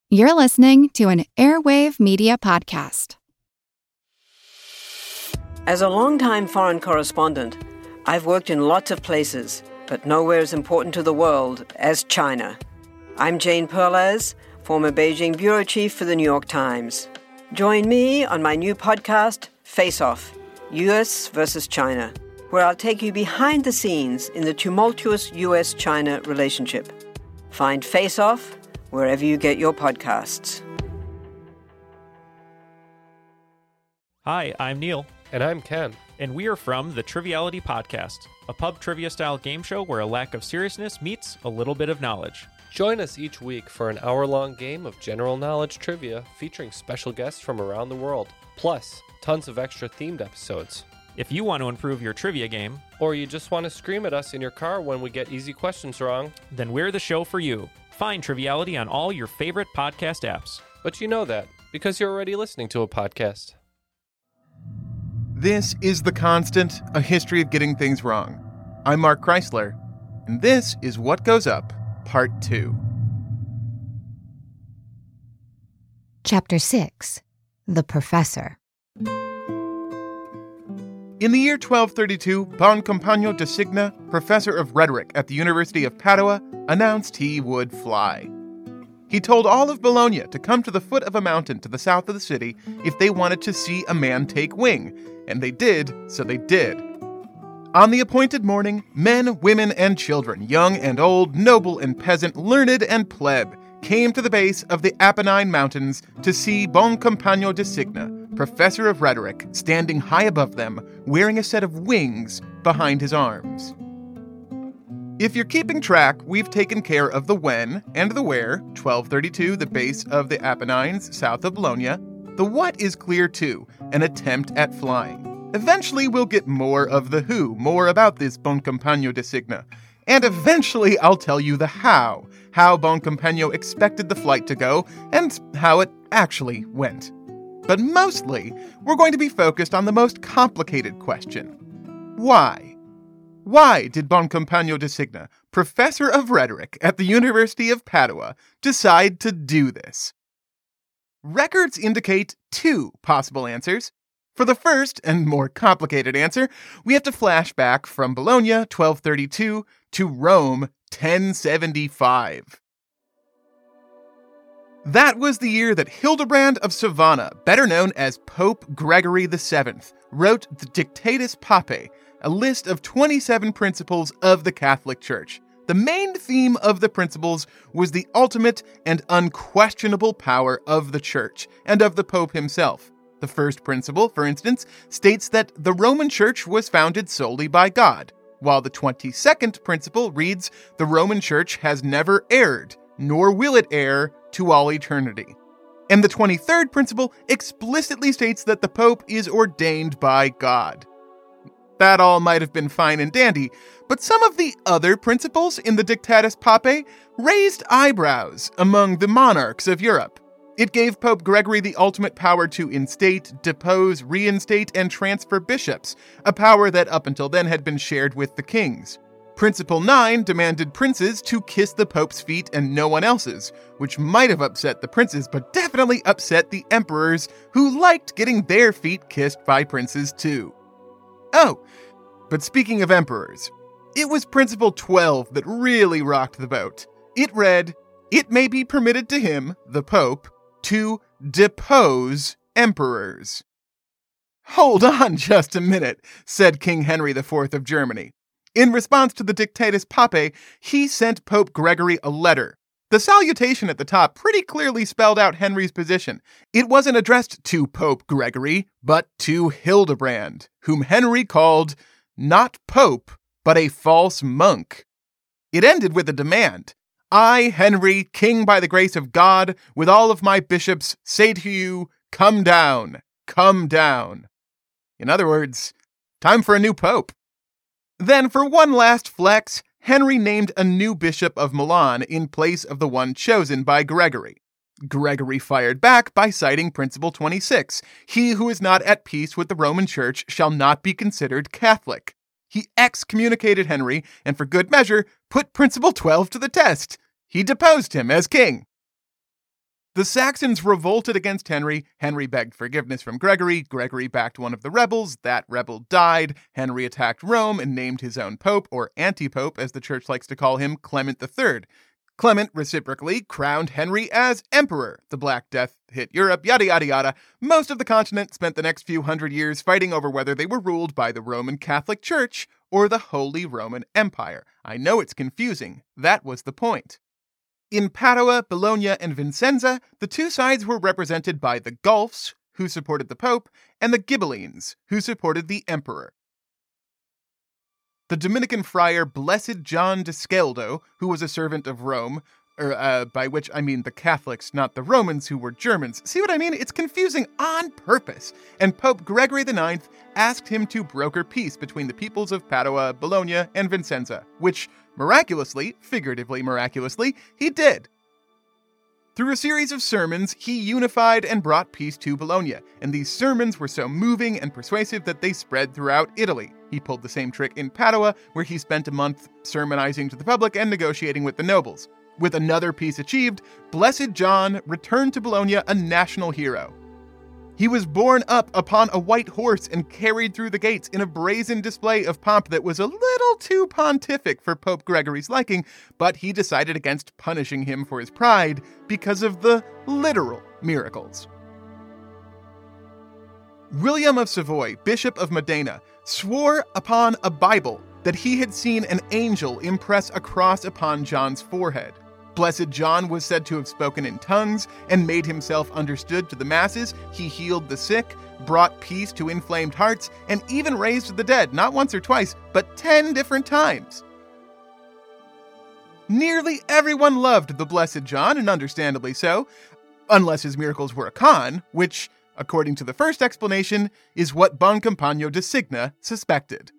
You're listening to an Airwave Media Podcast. As a longtime foreign correspondent, I've worked in lots of places, but nowhere as important to the world as China. I'm Jane Perlez, former Beijing bureau chief for the New York Times. Join me on my new podcast, Face Off, U.S. versus China, where I'll take you behind the scenes in the tumultuous U.S.-China relationship. Find Face Off wherever you get your podcasts. Hi, I'm Neil. And I'm Ken. And we are from the Triviality Podcast, a pub trivia-style game show where a lack of seriousness meets a little bit of knowledge. Join us each week for an hour-long game of general knowledge trivia featuring special guests from around the world, plus tons of extra themed episodes. If you want to improve your trivia game, or you just want to scream at us in your car when we get easy questions wrong, then we're the show for you. Find Triviality on all your favorite podcast apps. But you know that, because you're already listening to a podcast. This is The Constant, a history of getting things wrong. I'm Mark Chrysler, and this is What Goes Up, Part 2. Chapter 6. The Professor. In the year 1232, Bon Compagno de Signa, professor of rhetoric at the University of Padua, announced he would fly. He told all of Bologna to come to the foot of a mountain to the south of the city if they wanted to see a man take wing, and they did, so they did. On the appointed morning, men, women, and children, young and old, noble and peasant, learned and pleb, came to the base of the Apennine Mountains to see Bon Compagno de Signa, professor of rhetoric, standing high above them, wearing a set of wings behind his arms. If you're keeping track, we've taken care of the when and the where, 1232, the base of the Apennines, south of Bologna. The what is clear too, an attempt at flying. Eventually we'll get more of the who, more about this Bon Compagno de Signa. And eventually I'll tell you the how Bon Compagno expected the flight to go, and how it actually went. But mostly, we're going to be focused on the most complicated question. Why? Why did Bon Compagno de Signa, professor of rhetoric at the University of Padua, decide to do this? Records indicate two possible answers. For the first and more complicated answer, we have to flash back from Bologna, 1232, to Rome, 1075. That was the year that Hildebrand of Savannah, better known as Pope Gregory VII, wrote the Dictatus Papae, a list of 27 principles of the Catholic Church. The main theme of the principles was the ultimate and unquestionable power of the Church and of the Pope himself. The first principle, for instance, states that the Roman Church was founded solely by God, while the 22nd principle reads, the Roman Church has never erred, nor will it err to all eternity. And the 23rd principle explicitly states that the Pope is ordained by God. That all might have been fine and dandy, but some of the other principles in the Dictatus Papae raised eyebrows among the monarchs of Europe. It gave Pope Gregory the ultimate power to instate, depose, reinstate, and transfer bishops, a power that up until then had been shared with the kings. Principle 9 demanded princes to kiss the Pope's feet and no one else's, which might have upset the princes, but definitely upset the emperors, who liked getting their feet kissed by princes too. Oh, but speaking of emperors, it was Principle 12 that really rocked the boat. It read, it may be permitted to him, the Pope, to depose emperors. Hold on just a minute, said King Henry IV of Germany. In response to the Dictatus Papae, he sent Pope Gregory a letter. The salutation at the top pretty clearly spelled out Henry's position. It wasn't addressed to Pope Gregory, but to Hildebrand, whom Henry called not Pope, but a false monk. It ended with a demand. I, Henry, king by the grace of God, with all of my bishops, say to you, come down, come down. In other words, time for a new pope. Then, for one last flex, Henry named a new bishop of Milan in place of the one chosen by Gregory. Gregory fired back by citing Principle 26, he who is not at peace with the Roman Church shall not be considered Catholic. He excommunicated Henry, and for good measure, put Principle 12 to the test. He deposed him as king. The Saxons revolted against Henry. Henry begged forgiveness from Gregory. Gregory backed one of the rebels. That rebel died. Henry attacked Rome and named his own pope, or anti-pope, as the church likes to call him, Clement III. Clement reciprocally crowned Henry as emperor. The Black Death hit Europe, yada yada yada. Most of the continent spent the next few hundred years fighting over whether they were ruled by the Roman Catholic Church or the Holy Roman Empire. I know it's confusing. That was the point. In Padua, Bologna, and Vicenza, the two sides were represented by the Guelphs, who supported the Pope, and the Ghibellines, who supported the Emperor. The Dominican friar Blessed John de Sceldo, who was a servant of Rome, by which I mean the Catholics, not the Romans who were Germans. See what I mean? It's confusing on purpose. And Pope Gregory IX asked him to broker peace between the peoples of Padua, Bologna, and Vicenza, which miraculously, figuratively miraculously, he did. Through a series of sermons, he unified and brought peace to Bologna, and these sermons were so moving and persuasive that they spread throughout Italy. He pulled the same trick in Padua, where he spent a month sermonizing to the public and negotiating with the nobles. With another peace achieved, Blessed John returned to Bologna a national hero. He was borne up upon a white horse and carried through the gates in a brazen display of pomp that was a little too pontific for Pope Gregory's liking, but he decided against punishing him for his pride because of the literal miracles. William of Savoy, Bishop of Modena, swore upon a Bible that he had seen an angel impress a cross upon John's forehead. Blessed John was said to have spoken in tongues and made himself understood to the masses. He healed the sick, brought peace to inflamed hearts, and even raised the dead, not once or twice, but 10 different times. Nearly everyone loved the Blessed John, and understandably so, unless his miracles were a con, which, according to the first explanation, is what Boncompagno de Signa suspected.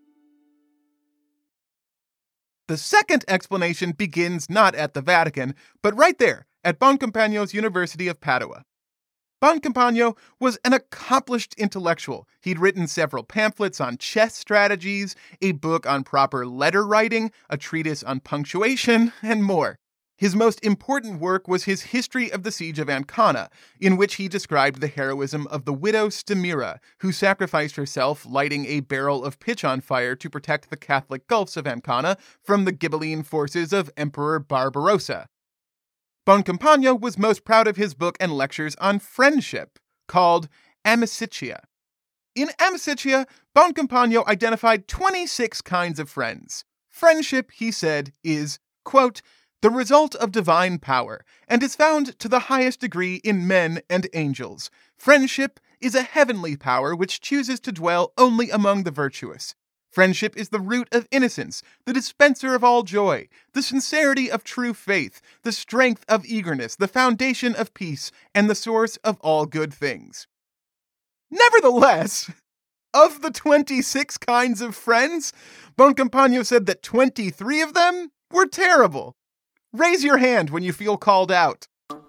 The second explanation begins not at the Vatican, but right there, at Boncompagno's University of Padua. Boncompagno was an accomplished intellectual. He'd written several pamphlets on chess strategies, a book on proper letter writing, a treatise on punctuation, and more. His most important work was his History of the Siege of Ancona, in which he described the heroism of the widow Stamira, who sacrificed herself lighting a barrel of pitch on fire to protect the Catholic Guelphs of Ancona from the Ghibelline forces of Emperor Barbarossa. Boncompagno was most proud of his book and lectures on friendship, called Amicitia. In Amicitia, Boncompagno identified 26 kinds of friends. Friendship, he said, is, quote, the result of divine power, and is found to the highest degree in men and angels. Friendship is a heavenly power which chooses to dwell only among the virtuous. Friendship is the root of innocence, the dispenser of all joy, the sincerity of true faith, the strength of eagerness, the foundation of peace, and the source of all good things. Nevertheless, of the 26 kinds of friends, Boncompagno said that 23 of them were terrible. Raise your hand when you feel called out.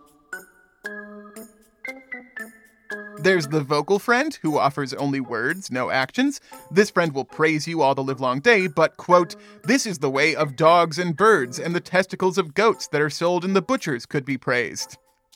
There's the vocal friend, who offers only words, no actions. This friend will praise you all the livelong day, but, quote, this is the way of dogs and birds, and the testicles of goats that are sold in the butchers could be praised.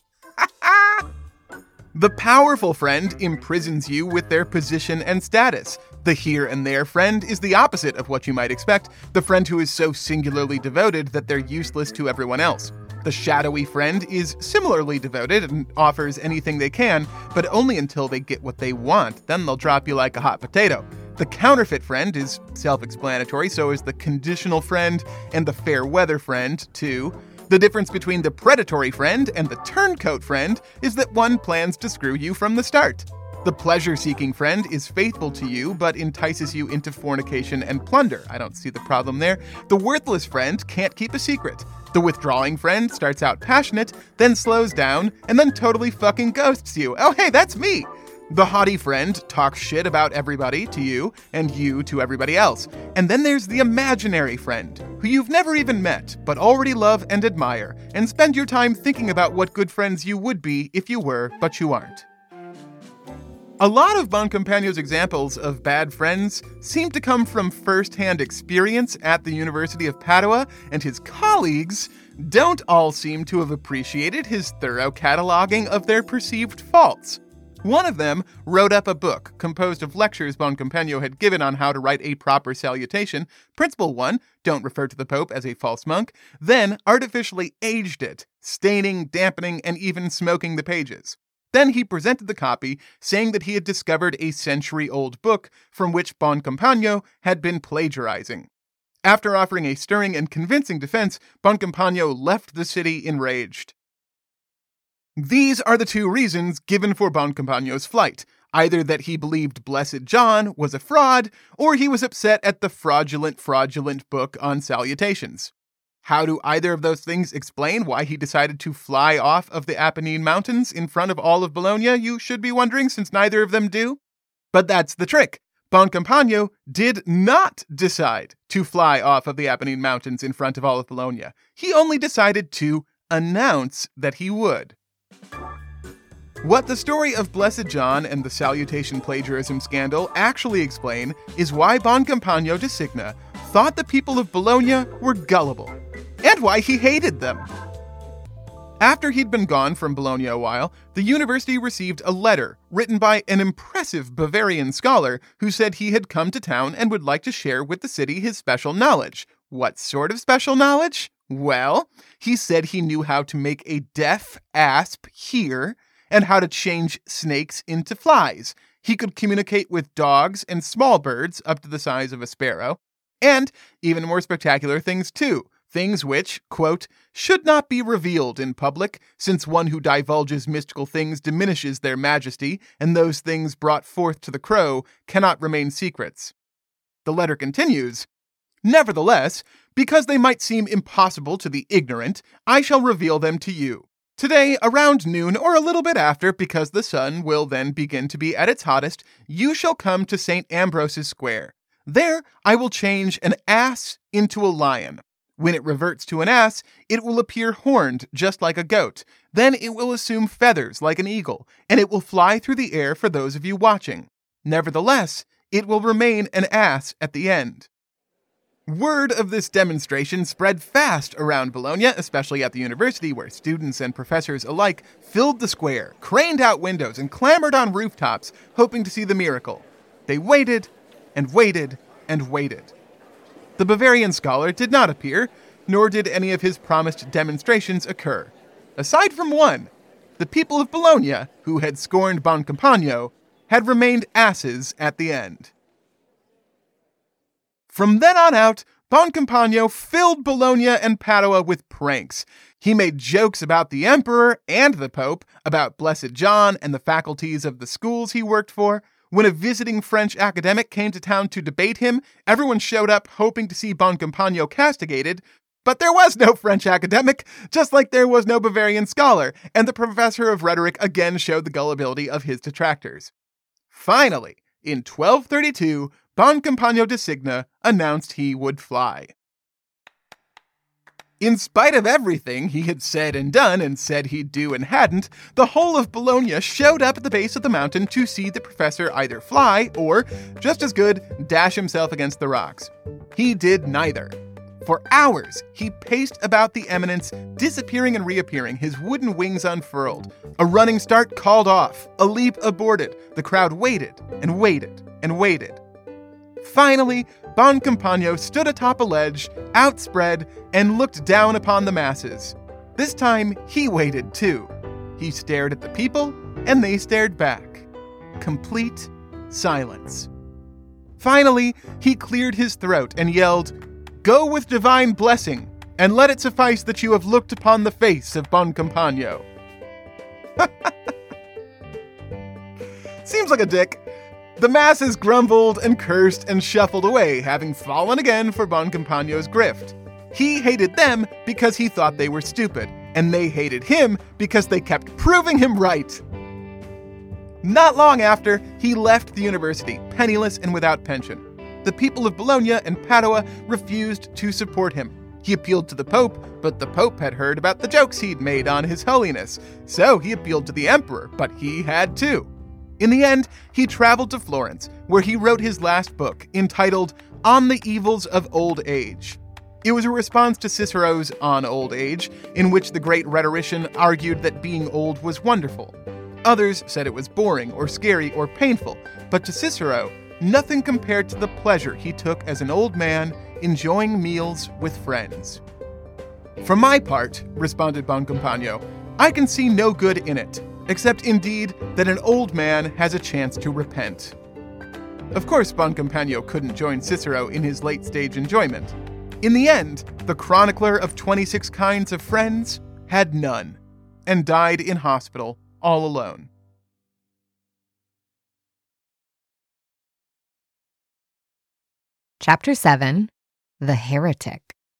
The powerful friend imprisons you with their position and status. The here and there friend is the opposite of what you might expect, the friend who is so singularly devoted that they're useless to everyone else. The shadowy friend is similarly devoted and offers anything they can, but only until they get what they want. Then they'll drop you like a hot potato. The counterfeit friend is self-explanatory, so is the conditional friend and the fair weather friend, too. The difference between the predatory friend and the turncoat friend is that one plans to screw you from the start. The pleasure-seeking friend is faithful to you, but entices you into fornication and plunder. I don't see the problem there. The worthless friend can't keep a secret. The withdrawing friend starts out passionate, then slows down, and then totally fucking ghosts you. Oh, hey, that's me! The haughty friend talks shit about everybody to you, and you to everybody else. And then there's the imaginary friend, who you've never even met, but already love and admire, and spend your time thinking about what good friends you would be if you were, but you aren't. A lot of Boncompagno's examples of bad friends seem to come from first-hand experience at the University of Padua, and his colleagues don't all seem to have appreciated his thorough cataloging of their perceived faults. One of them wrote up a book composed of lectures Boncompagno had given on how to write a proper salutation. Principle 1, don't refer to the Pope as a false monk, then artificially aged it, staining, dampening, and even smoking the pages. Then he presented the copy, saying that he had discovered a century-old book from which Boncompagno had been plagiarizing. After offering a stirring and convincing defense, Boncompagno left the city enraged. These are the two reasons given for Boncompagno's flight, either that he believed Blessed John was a fraud, or he was upset at the fraudulent book on salutations. How do either of those things explain why he decided to fly off of the Apennine Mountains in front of all of Bologna, you should be wondering, since neither of them do? But that's the trick. Boncompagno did not decide to fly off of the Apennine Mountains in front of all of Bologna. He only decided to announce that he would. What the story of Blessed John and the salutation plagiarism scandal actually explain is why Boncompagno de Signa thought the people of Bologna were gullible, and why he hated them. After he'd been gone from Bologna a while, the university received a letter written by an impressive Bavarian scholar who said he had come to town and would like to share with the city his special knowledge. What sort of special knowledge? Well, he said he knew how to make a deaf asp hear and how to change snakes into flies. He could communicate with dogs and small birds up to the size of a sparrow, and even more spectacular things too. Things which, quote, should not be revealed in public, since one who divulges mystical things diminishes their majesty, and those things brought forth to the crow cannot remain secrets. The letter continues, nevertheless, because they might seem impossible to the ignorant, I shall reveal them to you. Today, around noon or a little bit after, because the sun will then begin to be at its hottest, you shall come to St. Ambrose's Square. There I will change an ass into a lion. When it reverts to an ass, it will appear horned just like a goat. Then it will assume feathers like an eagle, and it will fly through the air for those of you watching. Nevertheless, it will remain an ass at the end. Word of this demonstration spread fast around Bologna, especially at the university, where students and professors alike filled the square, craned out windows, and clamored on rooftops, hoping to see the miracle. They waited and waited and waited. The Bavarian scholar did not appear, nor did any of his promised demonstrations occur. Aside from one, the people of Bologna, who had scorned Boncompagno, had remained asses at the end. From then on out, Boncompagno filled Bologna and Padua with pranks. He made jokes about the emperor and the pope, about Blessed John and the faculties of the schools he worked for. When a visiting French academic came to town to debate him, everyone showed up hoping to see Boncompagno castigated, but there was no French academic, just like there was no Bavarian scholar, and the professor of rhetoric again showed the gullibility of his detractors. Finally, in 1232, Boncompagno de Signa announced he would fly. In spite of everything he had said and done and said he'd do and hadn't, the whole of Bologna showed up at the base of the mountain to see the professor either fly or, just as good, dash himself against the rocks. He did neither. For hours, he paced about the eminence, disappearing and reappearing, his wooden wings unfurled. A running start called off, a leap aborted. The crowd waited and waited and waited. Finally, Boncompagno stood atop a ledge, outspread, and looked down upon the masses. This time, he waited too. He stared at the people, and they stared back. Complete silence. Finally, he cleared his throat and yelled, "Go with divine blessing, and let it suffice that you have looked upon the face of Boncompagno." Seems like a dick. The masses grumbled and cursed and shuffled away, having fallen again for Boncompagno's grift. He hated them because he thought they were stupid, and they hated him because they kept proving him right. Not long after, he left the university, penniless and without pension. The people of Bologna and Padua refused to support him. He appealed to the Pope, but the Pope had heard about the jokes he'd made on His Holiness, so he appealed to the Emperor, but he had too. In the end, he traveled to Florence, where he wrote his last book, entitled On the Evils of Old Age. It was a response to Cicero's On Old Age, in which the great rhetorician argued that being old was wonderful. Others said it was boring or scary or painful, but to Cicero, nothing compared to the pleasure he took as an old man enjoying meals with friends. "For my part," responded Boncompagno, "I can see no good in it, except indeed that an old man has a chance to repent." Of course, Boncompagno couldn't join Cicero in his late-stage enjoyment. In the end, the chronicler of 26 kinds of friends had none, and died in hospital all alone. Chapter 7, The Heretic.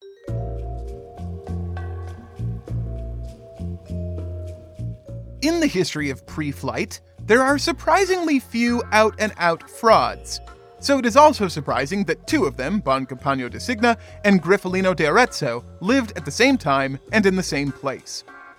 In the history of pre-flight, there are surprisingly few out-and-out frauds. So it is also surprising that two of them, Boncompagno de Signa and Griffolino de Arezzo, lived at the same time and in the same place.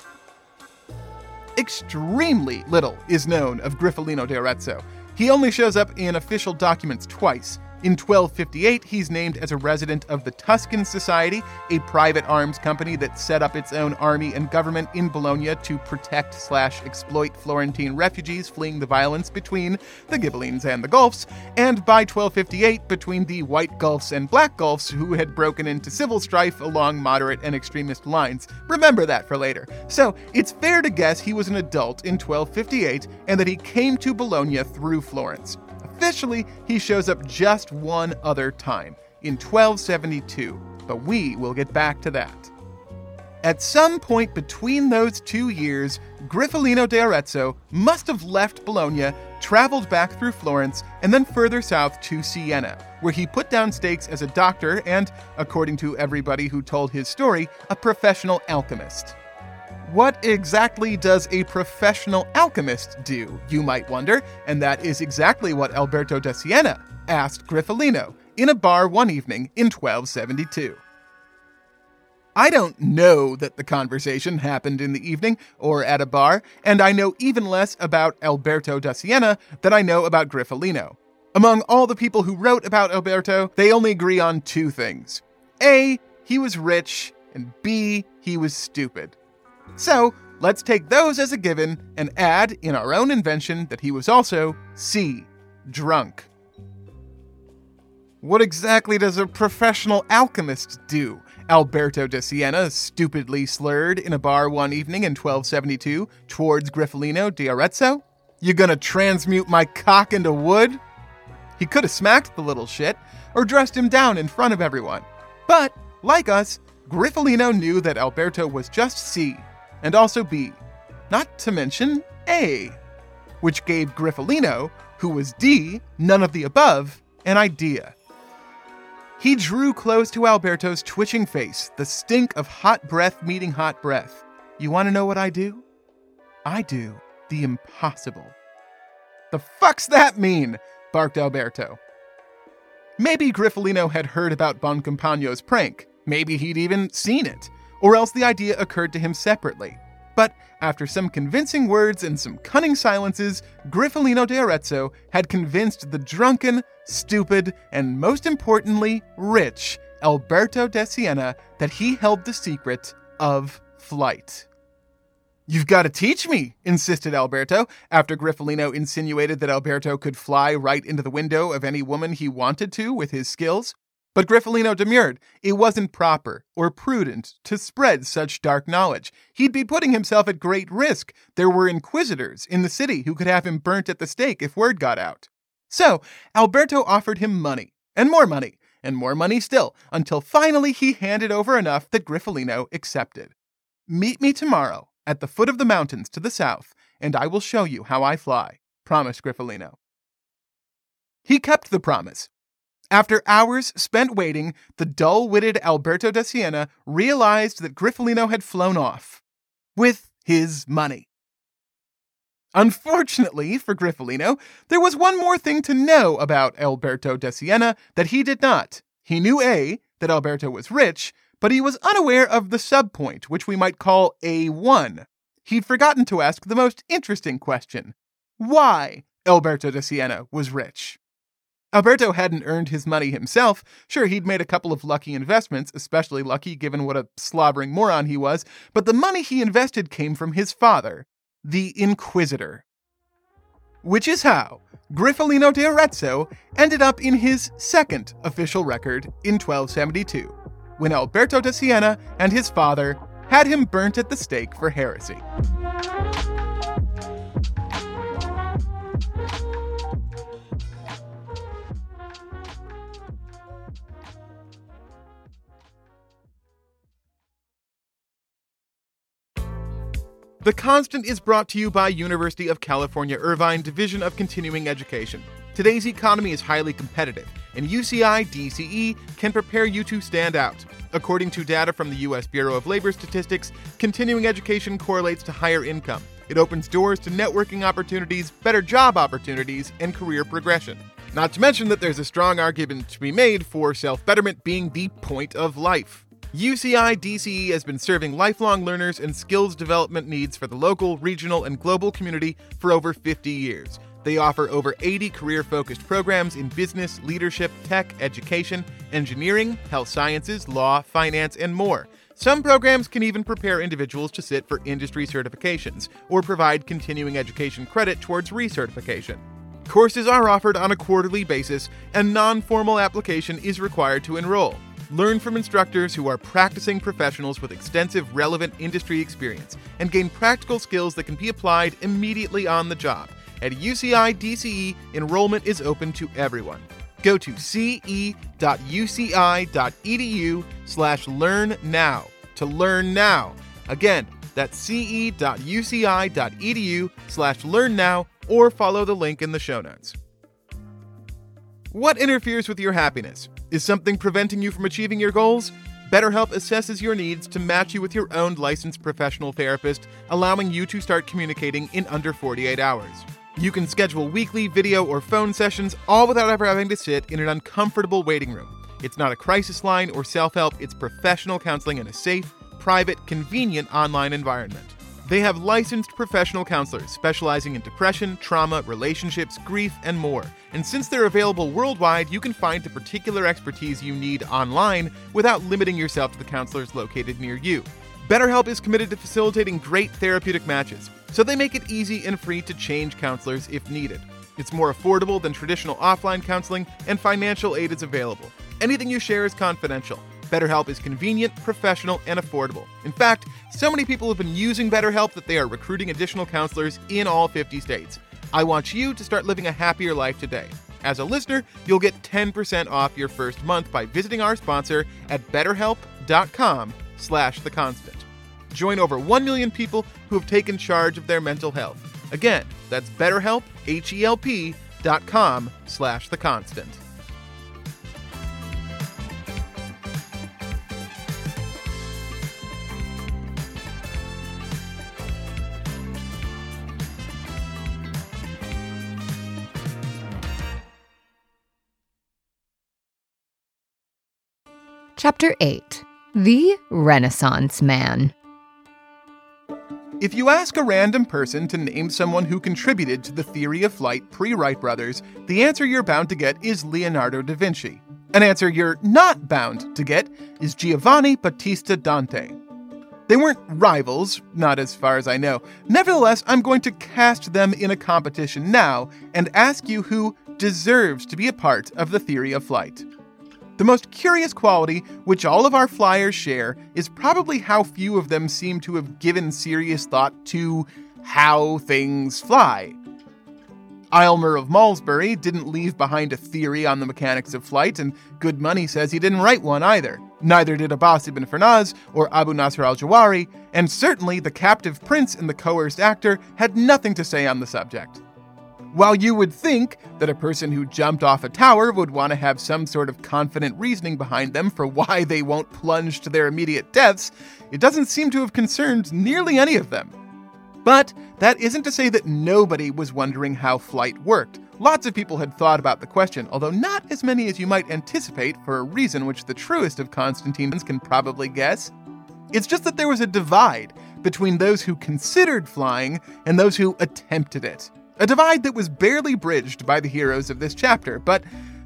Extremely little is known of Griffolino de Arezzo. He only shows up in official documents twice. In 1258, he's named as a resident of the Tuscan Society, a private arms company that set up its own army and government in Bologna to protect/exploit Florentine refugees fleeing the violence between the Ghibellines and the Guelphs, and by 1258 between the White Guelphs and Black Guelphs, who had broken into civil strife along moderate and extremist lines. Remember that for later. So it's fair to guess he was an adult in 1258 and that he came to Bologna through Florence. Officially, he shows up just one other time, in 1272, but we will get back to that. At some point between those 2 years, Griffolino de Arezzo must have left Bologna, traveled back through Florence, and then further south to Siena, where he put down stakes as a doctor and, according to everybody who told his story, a professional alchemist. What exactly does a professional alchemist do, you might wonder, and that is exactly what Alberto da Siena asked Griffolino in a bar one evening in 1272. I don't know that the conversation happened in the evening or at a bar, and I know even less about Alberto da Siena than I know about Griffolino. Among all the people who wrote about Alberto, they only agree on two things. A, he was rich, and B, he was stupid. So, let's take those as a given and add in our own invention that he was also C, drunk. What exactly does a professional alchemist do? Alberto da Siena stupidly slurred in a bar one evening in 1272 towards Griffolino de Arezzo. You gonna transmute my cock into wood? He could have smacked the little shit or dressed him down in front of everyone. But, like us, Griffolino knew that Alberto was just C, and also B, not to mention A, which gave Griffolino, who was D, none of the above, an idea. He drew close to Alberto's twitching face, the stink of hot breath meeting hot breath. You want to know what I do? I do the impossible. The fuck's that mean? Barked Alberto. Maybe Griffolino had heard about Boncompagno's prank. Maybe he'd even seen it. Or else the idea occurred to him separately. But after some convincing words and some cunning silences, Griffolino de Arezzo had convinced the drunken, stupid, and most importantly, rich Alberto da Siena that he held the secret of flight. You've got to teach me, insisted Alberto, after Griffolino insinuated that Alberto could fly right into the window of any woman he wanted to with his skills. But Griffolino demurred. It wasn't proper or prudent to spread such dark knowledge. He'd be putting himself at great risk. There were inquisitors in the city who could have him burnt at the stake if word got out. So, Alberto offered him money, and more money still, until finally he handed over enough that Griffolino accepted. Meet me tomorrow at the foot of the mountains to the south, and I will show you how I fly, promised Griffolino. He kept the promise. After hours spent waiting, the dull-witted Alberto da Siena realized that Griffolino had flown off. With his money. Unfortunately for Griffolino, there was one more thing to know about Alberto da Siena that he did not. He knew A, that Alberto was rich, but he was unaware of the subpoint, which we might call A1. He'd forgotten to ask the most interesting question. Why Alberto da Siena was rich. Alberto hadn't earned his money himself. Sure, he'd made a couple of lucky investments, especially lucky given what a slobbering moron he was, but the money he invested came from his father, the Inquisitor. Which is how Grifolino de Arezzo ended up in his second official record in 1272, when Alberto de Siena and his father had him burnt at the stake for heresy. The Constant is brought to you by University of California, Irvine Division of Continuing Education. Today's economy is highly competitive, and UCI DCE can prepare you to stand out. According to data from the U.S. Bureau of Labor Statistics, continuing education correlates to higher income. It opens doors to networking opportunities, better job opportunities, and career progression. Not to mention that there's a strong argument to be made for self-betterment being the point of life. UCI DCE has been serving lifelong learners and skills development needs for the local, regional, and global community for over 50 years. They offer over 80 career-focused programs in business, leadership, tech, education, engineering, health sciences, law, finance, and more. Some programs can even prepare individuals to sit for industry certifications or provide continuing education credit towards recertification. Courses are offered on a quarterly basis, and non-formal application is required to enroll. Learn from instructors who are practicing professionals with extensive relevant industry experience and gain practical skills that can be applied immediately on the job. At UCI DCE, enrollment is open to everyone. Go to ce.uci.edu/learn-now to learn now. Again, that's ce.uci.edu/learn-now, or follow the link in the show notes. What interferes with your happiness? Is something preventing you from achieving your goals? BetterHelp assesses your needs to match you with your own licensed professional therapist, allowing you to start communicating in under 48 hours. You can schedule weekly video or phone sessions, all without ever having to sit in an uncomfortable waiting room. It's not a crisis line or self-help, it's professional counseling in a safe, private, convenient online environment. They have licensed professional counselors specializing in depression, trauma, relationships, grief, and more. And since they're available worldwide, you can find the particular expertise you need online without limiting yourself to the counselors located near you. BetterHelp is committed to facilitating great therapeutic matches, so they make it easy and free to change counselors if needed. It's more affordable than traditional offline counseling, and financial aid is available. Anything you share is confidential. BetterHelp is convenient, professional, and affordable. In fact, so many people have been using BetterHelp that they are recruiting additional counselors in all 50 states. I want you to start living a happier life today. As a listener, you'll get 10% off your first month by visiting our sponsor at betterhelp.com/theconstant. Join over 1 million people who have taken charge of their mental health. Again, that's BetterHelp, HELP.com/theconstant. Chapter 8. The Renaissance Man. If you ask a random person to name someone who contributed to the theory of flight pre-Wright brothers, the answer you're bound to get is Leonardo da Vinci. An answer you're not bound to get is Giovanni Battista Dante. They weren't rivals, not as far as I know. Nevertheless, I'm going to cast them in a competition now and ask you who deserves to be a part of the theory of flight. The most curious quality, which all of our flyers share, is probably how few of them seem to have given serious thought to how things fly. Aylmer of Malmesbury didn't leave behind a theory on the mechanics of flight, and good money says he didn't write one either. Neither did Abbas ibn Firnaz or Abu Nasr al-Jawari, and certainly the captive prince and the coerced actor had nothing to say on the subject. While you would think that a person who jumped off a tower would want to have some sort of confident reasoning behind them for why they won't plunge to their immediate deaths, it doesn't seem to have concerned nearly any of them. But that isn't to say that nobody was wondering how flight worked. Lots of people had thought about the question, although not as many as you might anticipate for a reason which the truest of Constantines can probably guess. It's just that there was a divide between those who considered flying and those who attempted it. A divide that was barely bridged by the heroes of this chapter, but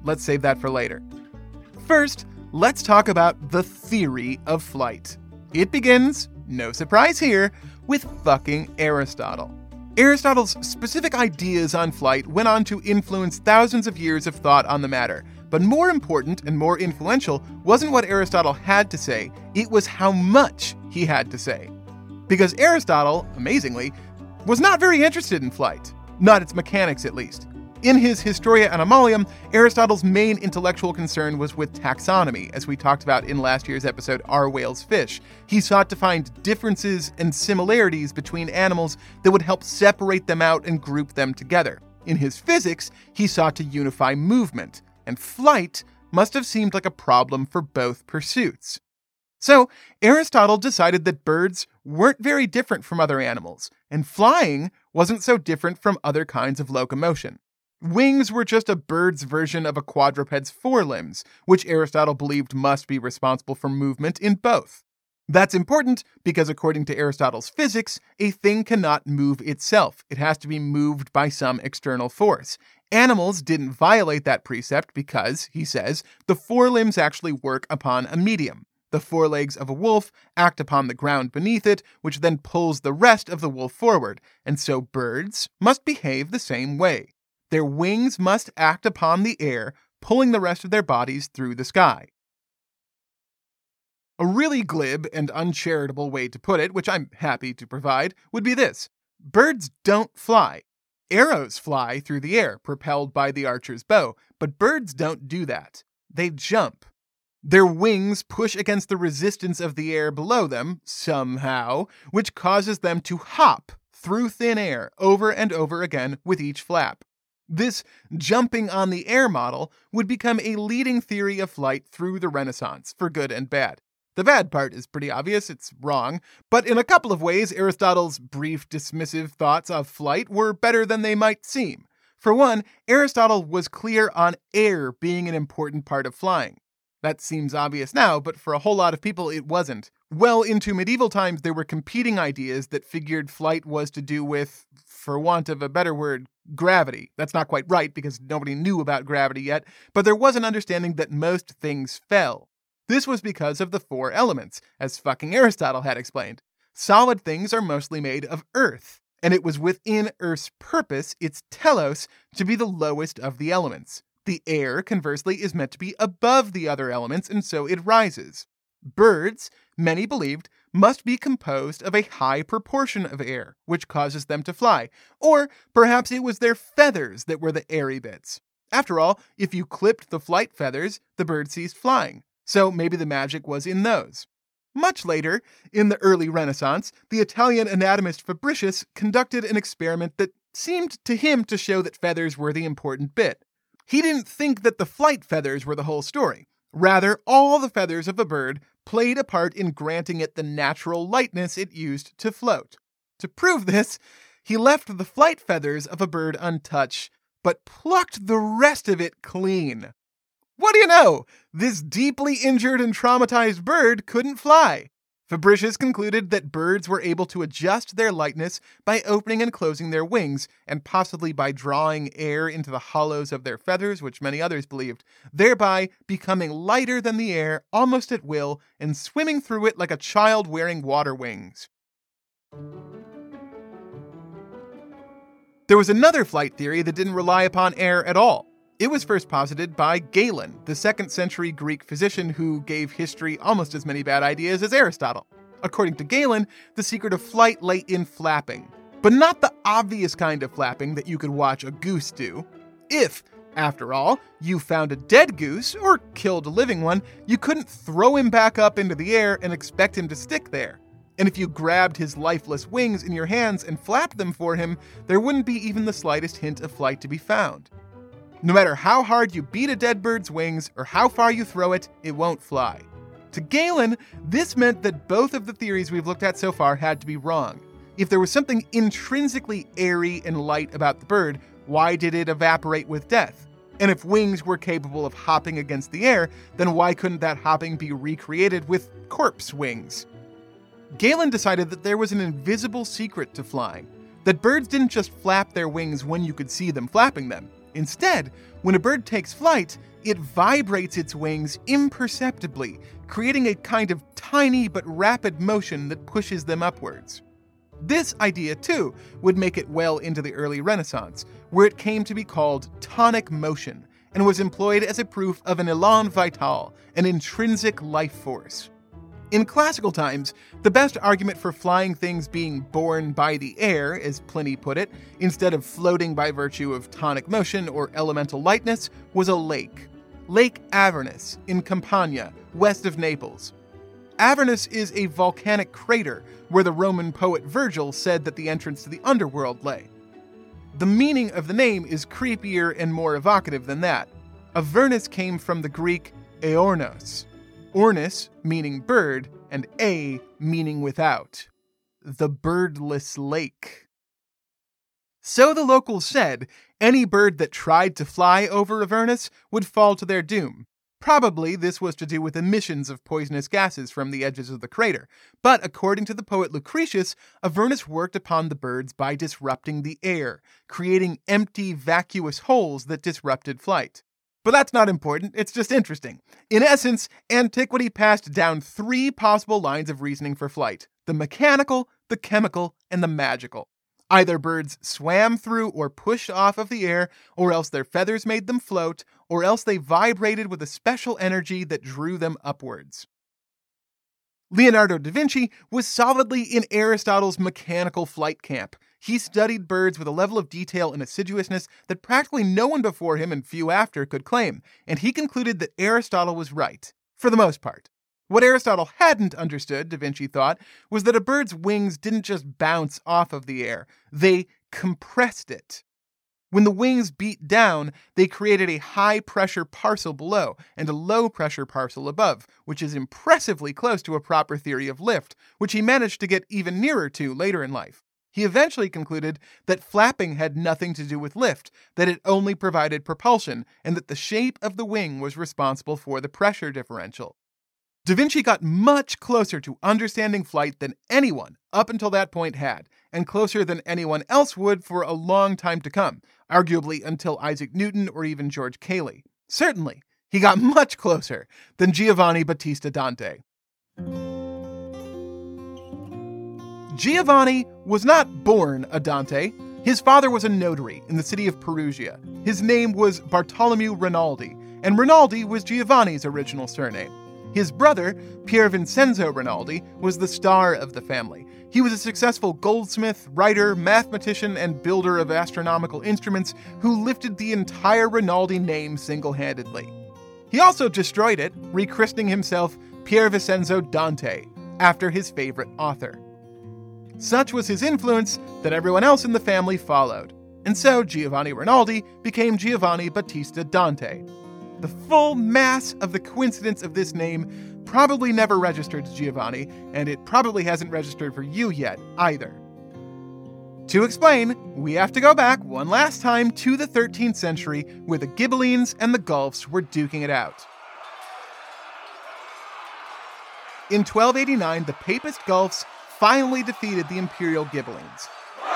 let's save that for later. First, let's talk about the theory of flight. It begins, no surprise here, with fucking Aristotle. Aristotle's specific ideas on flight went on to influence thousands of years of thought on the matter. But more important and more influential wasn't what Aristotle had to say, it was how much he had to say. Because Aristotle, amazingly, was not very interested in flight. Not its mechanics, at least. In his Historia Animalium, Aristotle's main intellectual concern was with taxonomy, as we talked about in last year's episode, Are Whales Fish? He sought to find differences and similarities between animals that would help separate them out and group them together. In his physics, he sought to unify movement, and flight must have seemed like a problem for both pursuits. So, Aristotle decided that birds weren't very different from other animals, and flying wasn't so different from other kinds of locomotion. Wings were just a bird's version of a quadruped's forelimbs, which Aristotle believed must be responsible for movement in both. That's important because according to Aristotle's physics, a thing cannot move itself. It has to be moved by some external force. Animals didn't violate that precept because, he says, the forelimbs actually work upon a medium. The forelegs of a wolf act upon the ground beneath it, which then pulls the rest of the wolf forward, and so birds must behave the same way. Their wings must act upon the air, pulling the rest of their bodies through the sky. A really glib and uncharitable way to put it, which I'm happy to provide, would be this. Birds don't fly. Arrows fly through the air, propelled by the archer's bow, but birds don't do that. They jump. Their wings push against the resistance of the air below them, somehow, which causes them to hop through thin air over and over again with each flap. This jumping on the air model would become a leading theory of flight through the Renaissance, for good and bad. The bad part is pretty obvious, it's wrong, but in a couple of ways, Aristotle's brief dismissive thoughts of flight were better than they might seem. For one, Aristotle was clear on air being an important part of flying. That seems obvious now, but for a whole lot of people it wasn't. Well into medieval times, there were competing ideas that figured flight was to do with, for want of a better word, gravity. That's not quite right because nobody knew about gravity yet, but there was an understanding that most things fell. This was because of the four elements, as fucking Aristotle had explained. Solid things are mostly made of earth, and it was within Earth's purpose, its telos, to be the lowest of the elements. The air, conversely, is meant to be above the other elements, and so it rises. Birds, many believed, must be composed of a high proportion of air, which causes them to fly. Or perhaps it was their feathers that were the airy bits. After all, if you clipped the flight feathers, the bird ceased flying. So maybe the magic was in those. Much later, in the early Renaissance, the Italian anatomist Fabricius conducted an experiment that seemed to him to show that feathers were the important bit. He didn't think that the flight feathers were the whole story. Rather, all the feathers of a bird played a part in granting it the natural lightness it used to float. To prove this, he left the flight feathers of a bird untouched, but plucked the rest of it clean. What do you know? This deeply injured and traumatized bird couldn't fly. Fabricius concluded that birds were able to adjust their lightness by opening and closing their wings, and possibly by drawing air into the hollows of their feathers, which many others believed, thereby becoming lighter than the air almost at will and swimming through it like a child wearing water wings. There was another flight theory that didn't rely upon air at all. It was first posited by Galen, the 2nd century Greek physician who gave history almost as many bad ideas as Aristotle. According to Galen, the secret of flight lay in flapping, but not the obvious kind of flapping that you could watch a goose do. If, after all, you found a dead goose or killed a living one, you couldn't throw him back up into the air and expect him to stick there. And if you grabbed his lifeless wings in your hands and flapped them for him, there wouldn't be even the slightest hint of flight to be found. No matter how hard you beat a dead bird's wings or how far you throw it, it won't fly. To Galen, this meant that both of the theories we've looked at so far had to be wrong. If there was something intrinsically airy and light about the bird, why did it evaporate with death? And if wings were capable of hopping against the air, then why couldn't that hopping be recreated with corpse wings? Galen decided that there was an invisible secret to flying, that birds didn't just flap their wings when you could see them flapping them. Instead, when a bird takes flight, it vibrates its wings imperceptibly, creating a kind of tiny but rapid motion that pushes them upwards. This idea, too, would make it well into the early Renaissance, where it came to be called tonic motion, and was employed as a proof of an élan vital, an intrinsic life force. In classical times, the best argument for flying things being borne by the air, as Pliny put it, instead of floating by virtue of tonic motion or elemental lightness, was a lake. Lake Avernus in Campania, west of Naples. Avernus is a volcanic crater where the Roman poet Virgil said that the entrance to the underworld lay. The meaning of the name is creepier and more evocative than that. Avernus came from the Greek aornos, ornis meaning bird, and a meaning without. The birdless lake. So the locals said, any bird that tried to fly over Avernus would fall to their doom. Probably this was to do with emissions of poisonous gases from the edges of the crater, but according to the poet Lucretius, Avernus worked upon the birds by disrupting the air, creating empty, vacuous holes that disrupted flight. But that's not important, it's just interesting. In essence, antiquity passed down 3 possible lines of reasoning for flight: the mechanical, the chemical, and the magical. Either birds swam through or pushed off of the air, or else their feathers made them float, or else they vibrated with a special energy that drew them upwards. Leonardo da Vinci was solidly in Aristotle's mechanical flight camp. He studied birds with a level of detail and assiduousness that practically no one before him and few after could claim, and he concluded that Aristotle was right, for the most part. What Aristotle hadn't understood, Da Vinci thought, was that a bird's wings didn't just bounce off of the air, they compressed it. When the wings beat down, they created a high-pressure parcel below and a low-pressure parcel above, which is impressively close to a proper theory of lift, which he managed to get even nearer to later in life. He eventually concluded that flapping had nothing to do with lift, that it only provided propulsion, and that the shape of the wing was responsible for the pressure differential. Da Vinci got much closer to understanding flight than anyone up until that point had, and closer than anyone else would for a long time to come, arguably until Isaac Newton or even George Cayley. Certainly, he got much closer than Giovanni Battista Dante. Giovanni was not born a Dante. His father was a notary in the city of Perugia. His name was Bartolomeo Rinaldi, and Rinaldi was Giovanni's original surname. His brother, Pier Vincenzo Rinaldi, was the star of the family. He was a successful goldsmith, writer, mathematician, and builder of astronomical instruments who lifted the entire Rinaldi name single-handedly. He also destroyed it, rechristening himself Pier Vincenzo Dante, after his favorite author. Such was his influence that everyone else in the family followed, and so Giovanni Rinaldi became Giovanni Battista Dante. The full mass of the coincidence of this name probably never registered to Giovanni, and it probably hasn't registered for you yet, either. To explain, we have to go back one last time to the 13th century, where the Ghibellines and the Guelphs were duking it out. In 1289, the Papist Guelphs finally defeated the Imperial Ghibellines.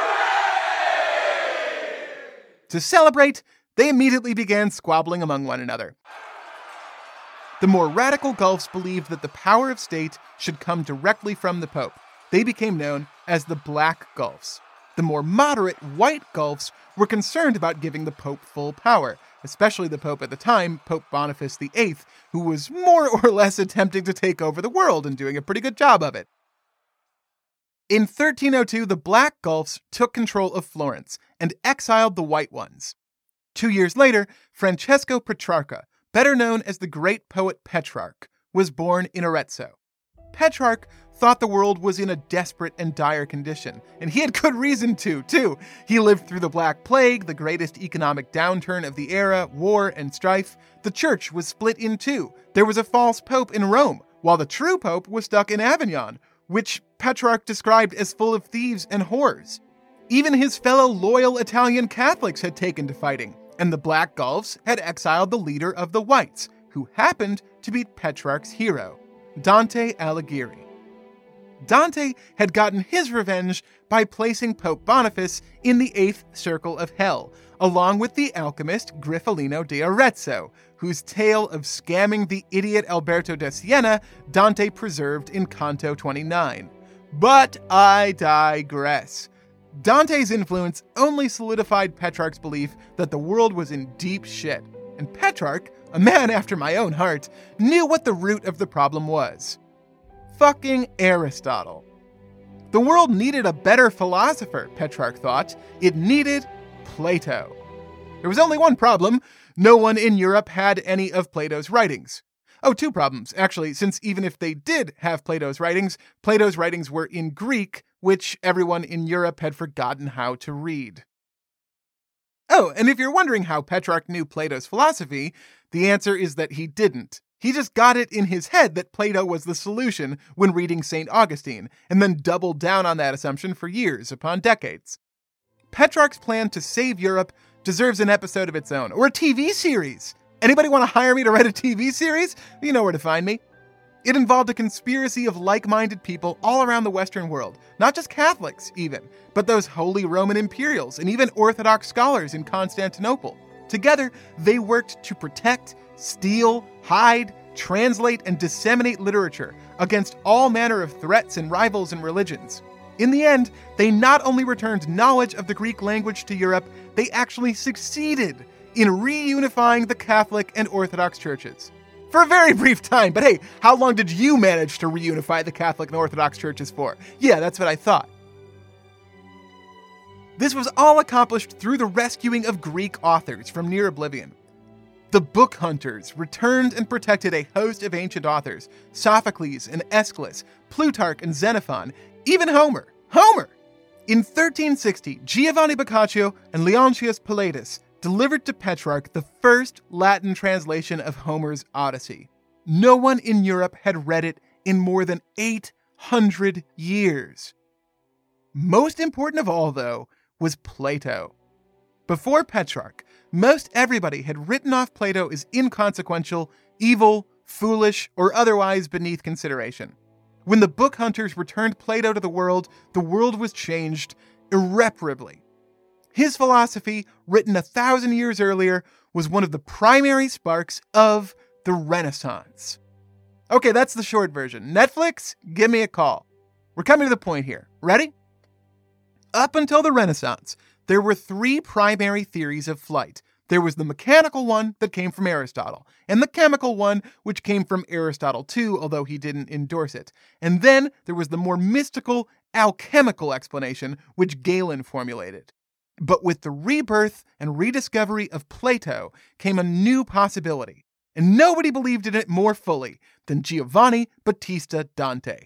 To celebrate, they immediately began squabbling among one another. The more radical Guelphs believed that the power of state should come directly from the Pope. They became known as the Black Guelphs. The more moderate white Guelphs were concerned about giving the Pope full power, especially the Pope at the time, Pope Boniface VIII, who was more or less attempting to take over the world and doing a pretty good job of it. In 1302, the Black Guelphs took control of Florence and exiled the white ones. 2 years later, Francesco Petrarca, better known as the great poet Petrarch, was born in Arezzo. Petrarch thought the world was in a desperate and dire condition, and he had good reason to, too. He lived through the Black Plague, the greatest economic downturn of the era, war and strife. The church was split in two. There was a false pope in Rome, while the true pope was stuck in Avignon, which Petrarch described as full of thieves and whores. Even his fellow loyal Italian Catholics had taken to fighting, and the Black Guelphs had exiled the leader of the Whites, who happened to be Petrarch's hero, Dante Alighieri. Dante had gotten his revenge by placing Pope Boniface in the 8th circle of hell, along with the alchemist Grifolino de Arezzo, whose tale of scamming the idiot Alberto da Siena Dante preserved in Canto 29. But I digress. Dante's influence only solidified Petrarch's belief that the world was in deep shit, and Petrarch, a man after my own heart, knew what the root of the problem was. Fucking Aristotle. The world needed a better philosopher, Petrarch thought. It needed Plato. There was only one problem. No one in Europe had any of Plato's writings. Oh, two problems, actually, since even if they did have Plato's writings were in Greek, which everyone in Europe had forgotten how to read. Oh, and if you're wondering how Petrarch knew Plato's philosophy, the answer is that he didn't. He just got it in his head that Plato was the solution when reading St. Augustine, and then doubled down on that assumption for years upon decades. Petrarch's plan to save Europe deserves an episode of its own, or a TV series. Anybody want to hire me to write a TV series? You know where to find me. It involved a conspiracy of like-minded people all around the Western world, not just Catholics even, but those Holy Roman Imperials and even Orthodox scholars in Constantinople. Together, they worked to protect, steal, hide, translate, and disseminate literature against all manner of threats and rivals and religions. In the end, they not only returned knowledge of the Greek language to Europe, they actually succeeded in reunifying the Catholic and Orthodox churches. For a very brief time, but hey, how long did you manage to reunify the Catholic and Orthodox churches for? Yeah, that's what I thought. This was all accomplished through the rescuing of Greek authors from near oblivion. The book hunters returned and protected a host of ancient authors, Sophocles and Aeschylus, Plutarch and Xenophon, even Homer. In 1360, Giovanni Boccaccio and Leontius Pilatus delivered to Petrarch the first Latin translation of Homer's Odyssey. No one in Europe had read it in more than 800 years. Most important of all, though, was Plato. Before Petrarch, most everybody had written off Plato as inconsequential, evil, foolish, or otherwise beneath consideration. When the book hunters returned Plato to the world was changed irreparably. His philosophy, written 1,000 years earlier, was one of the primary sparks of the Renaissance. Okay, that's the short version. Netflix, give me a call. We're coming to the point here. Ready? Up until the Renaissance, there were three primary theories of flight. There was the mechanical one that came from Aristotle, and the chemical one which came from Aristotle too, although he didn't endorse it. And then there was the more mystical, alchemical explanation which Galen formulated. But with the rebirth and rediscovery of Plato came a new possibility, and nobody believed in it more fully than Giovanni Battista Dante.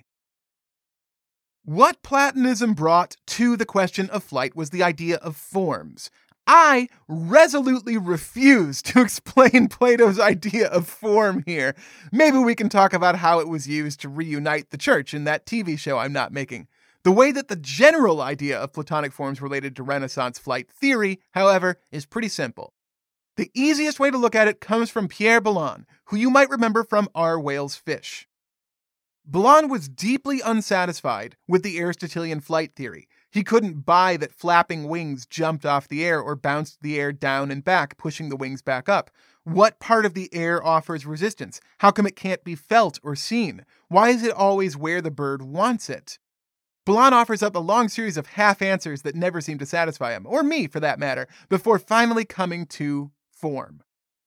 What Platonism brought to the question of flight was the idea of forms. I resolutely refuse to explain Plato's idea of form here. Maybe we can talk about how it was used to reunite the church in that TV show I'm not making. The way that the general idea of Platonic forms related to Renaissance flight theory, however, is pretty simple. The easiest way to look at it comes from Pierre Billon, who you might remember from R. Whale's Fish. Billon was deeply unsatisfied with the Aristotelian flight theory. He couldn't buy that flapping wings jumped off the air or bounced the air down and back, pushing the wings back up. What part of the air offers resistance? How come it can't be felt or seen? Why is it always where the bird wants it? Billon offers up a long series of half answers that never seem to satisfy him, or me for that matter, before finally coming to form.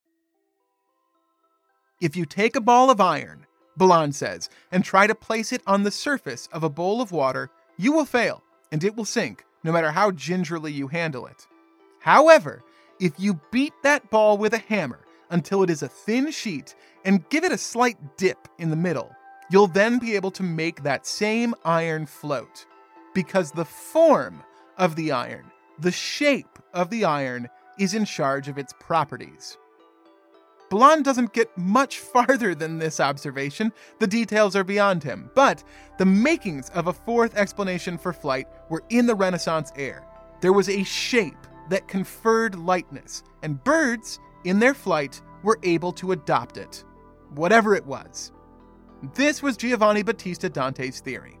If you take a ball of iron, Billon says, and try to place it on the surface of a bowl of water, you will fail, and it will sink, no matter how gingerly you handle it. However, if you beat that ball with a hammer until it is a thin sheet and give it a slight dip in the middle, you'll then be able to make that same iron float. Because the form of the iron, the shape of the iron, is in charge of its properties. Billon doesn't get much farther than this observation. The details are beyond him. But the makings of a fourth explanation for flight were in the Renaissance air. There was a shape that conferred lightness, and birds, in their flight, were able to adopt it. Whatever it was. This was Giovanni Battista Dante's theory.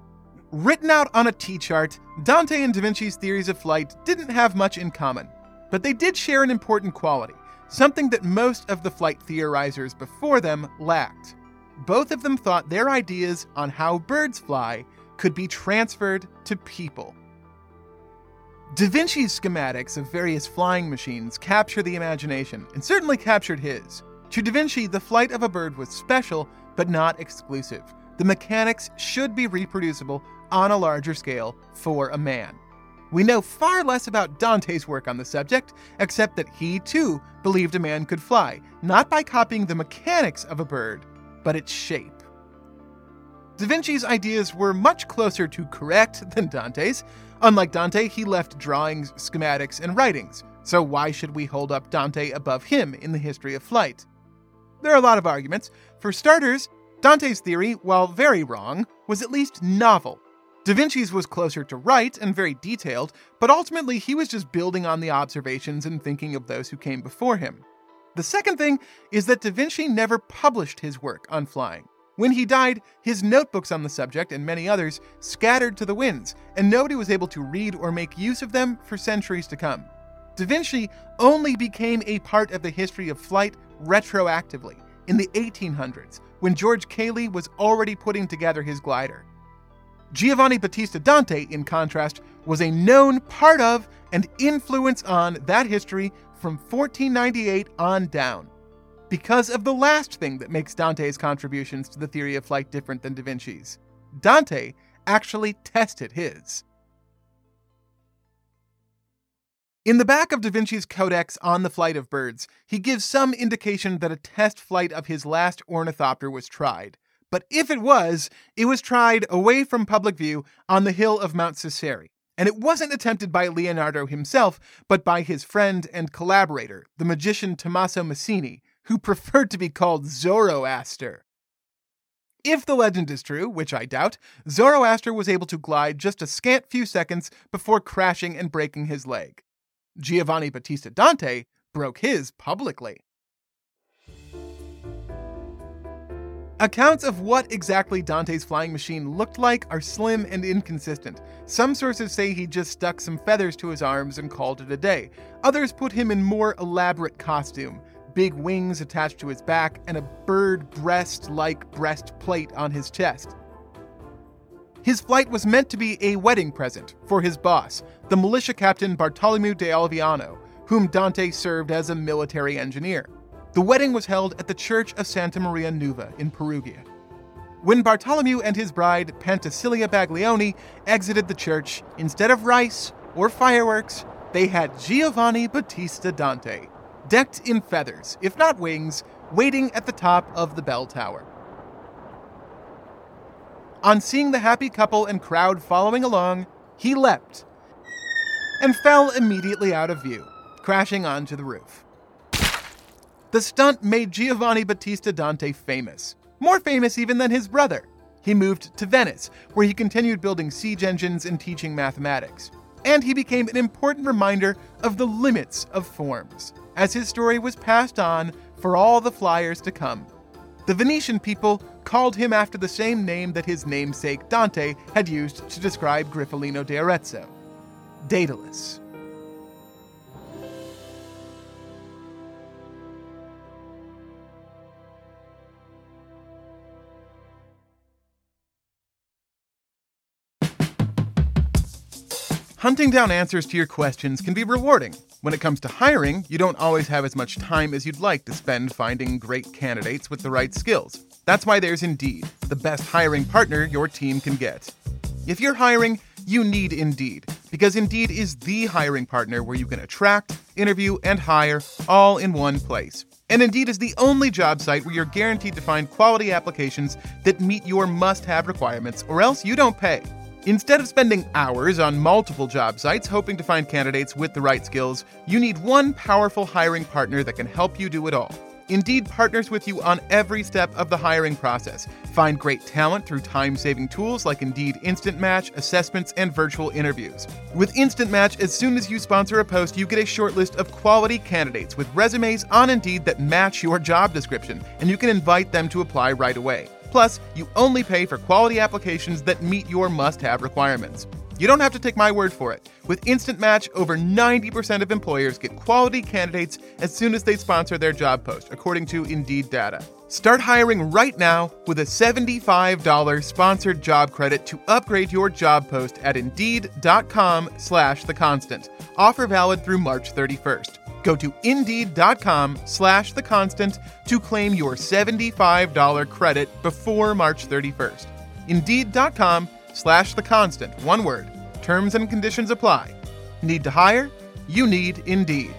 Written out on a T-chart, Dante and Da Vinci's theories of flight didn't have much in common. But they did share an important quality, something that most of the flight theorizers before them lacked. Both of them thought their ideas on how birds fly could be transferred to people. Da Vinci's schematics of various flying machines capture the imagination, and certainly captured his. To Da Vinci, the flight of a bird was special, but not exclusive. The mechanics should be reproducible on a larger scale for a man. We know far less about Dante's work on the subject, except that he, too, believed a man could fly, not by copying the mechanics of a bird, but its shape. Da Vinci's ideas were much closer to correct than Dante's. Unlike Dante, he left drawings, schematics, and writings, so why should we hold up Dante above him in the history of flight? There are a lot of arguments. For starters, Dante's theory, while very wrong, was at least novel. Da Vinci's was closer to right and very detailed, but ultimately he was just building on the observations and thinking of those who came before him. The second thing is that Da Vinci never published his work on flying. When he died, his notebooks on the subject and many others scattered to the winds, and nobody was able to read or make use of them for centuries to come. Da Vinci only became a part of the history of flight retroactively in the 1800s, when George Cayley was already putting together his glider. Giovanni Battista Dante, in contrast, was a known part of and influence on that history from 1498 on down. Because of the last thing that makes Dante's contributions to the theory of flight different than Da Vinci's, Dante actually tested his. In the back of Da Vinci's Codex on the Flight of Birds, he gives some indication that a test flight of his last ornithopter was tried. But if it was tried away from public view on the hill of Mount Cesare. And it wasn't attempted by Leonardo himself, but by his friend and collaborator, the magician Tommaso Massini, who preferred to be called Zoroaster. If the legend is true, which I doubt, Zoroaster was able to glide just a scant few seconds before crashing and breaking his leg. Giovanni Battista Dante broke his publicly. Accounts of what exactly Dante's flying machine looked like are slim and inconsistent. Some sources say he just stuck some feathers to his arms and called it a day. Others put him in more elaborate costume, big wings attached to his back and a bird breast-like breastplate on his chest. His flight was meant to be a wedding present for his boss, the militia captain Bartolomeo de Alviano, whom Dante served as a military engineer. The wedding was held at the Church of Santa Maria Nuova in Perugia. When Bartolomeo and his bride, Penthesilea Baglioni, exited the church, instead of rice or fireworks, they had Giovanni Battista Dante, decked in feathers, if not wings, waiting at the top of the bell tower. On seeing the happy couple and crowd following along, he leapt and fell immediately out of view, crashing onto the roof. The stunt made Giovanni Battista Dante famous, more famous even than his brother. He moved to Venice, where he continued building siege engines and teaching mathematics. And he became an important reminder of the limits of forms, as his story was passed on for all the flyers to come. The Venetian people called him after the same name that his namesake Dante had used to describe Grifolino de Arezzo, Daedalus. Hunting down answers to your questions can be rewarding. When it comes to hiring, you don't always have as much time as you'd like to spend finding great candidates with the right skills. That's why there's Indeed, the best hiring partner your team can get. If you're hiring, you need Indeed, because Indeed is the hiring partner where you can attract, interview, and hire all in one place. And Indeed is the only job site where you're guaranteed to find quality applications that meet your must-have requirements, or else you don't pay. Instead of spending hours on multiple job sites hoping to find candidates with the right skills, you need one powerful hiring partner that can help you do it all. Indeed partners with you on every step of the hiring process. Find great talent through time-saving tools like Indeed Instant Match, assessments, and virtual interviews. With Instant Match, as soon as you sponsor a post, you get a short list of quality candidates with resumes on Indeed that match your job description, and you can invite them to apply right away. Plus, you only pay for quality applications that meet your must-have requirements. You don't have to take my word for it. With Instant Match, over 90% of employers get quality candidates as soon as they sponsor their job post, according to Indeed data. Start hiring right now with a $75 sponsored job credit to upgrade your job post at Indeed.com/theconstant. Offer valid through March 31st. Go to Indeed.com/theconstant to claim your $75 credit before March 31st. Indeed.com/theconstant. One word. Terms and conditions apply. Need to hire? You need Indeed.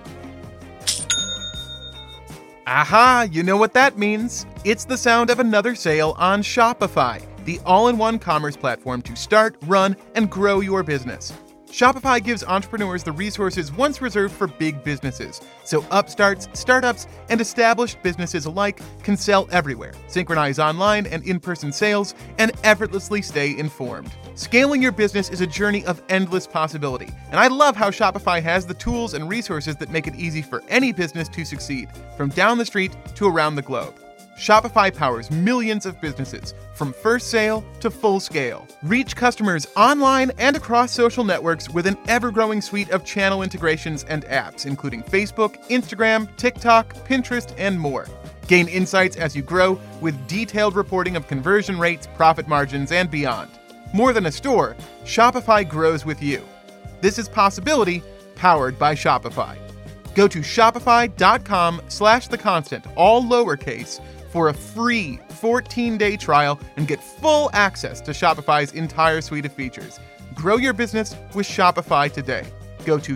Aha, you know what that means. It's the sound of another sale on Shopify, the all-in-one commerce platform to start, run, and grow your business. Shopify gives entrepreneurs the resources once reserved for big businesses, so upstarts, startups, and established businesses alike can sell everywhere, synchronize online and in-person sales, and effortlessly stay informed. Scaling your business is a journey of endless possibility, and I love how Shopify has the tools and resources that make it easy for any business to succeed, from down the street to around the globe. Shopify powers millions of businesses, from first sale to full scale. Reach customers online and across social networks with an ever-growing suite of channel integrations and apps, including Facebook, Instagram, TikTok, Pinterest, and more. Gain insights as you grow with detailed reporting of conversion rates, profit margins, and beyond. More than a store, Shopify grows with you. This is Possibility, powered by Shopify. Go to shopify.com/theconstant, all lowercase, for a free 14-day trial and get full access to Shopify's entire suite of features. Grow your business with Shopify today. Go to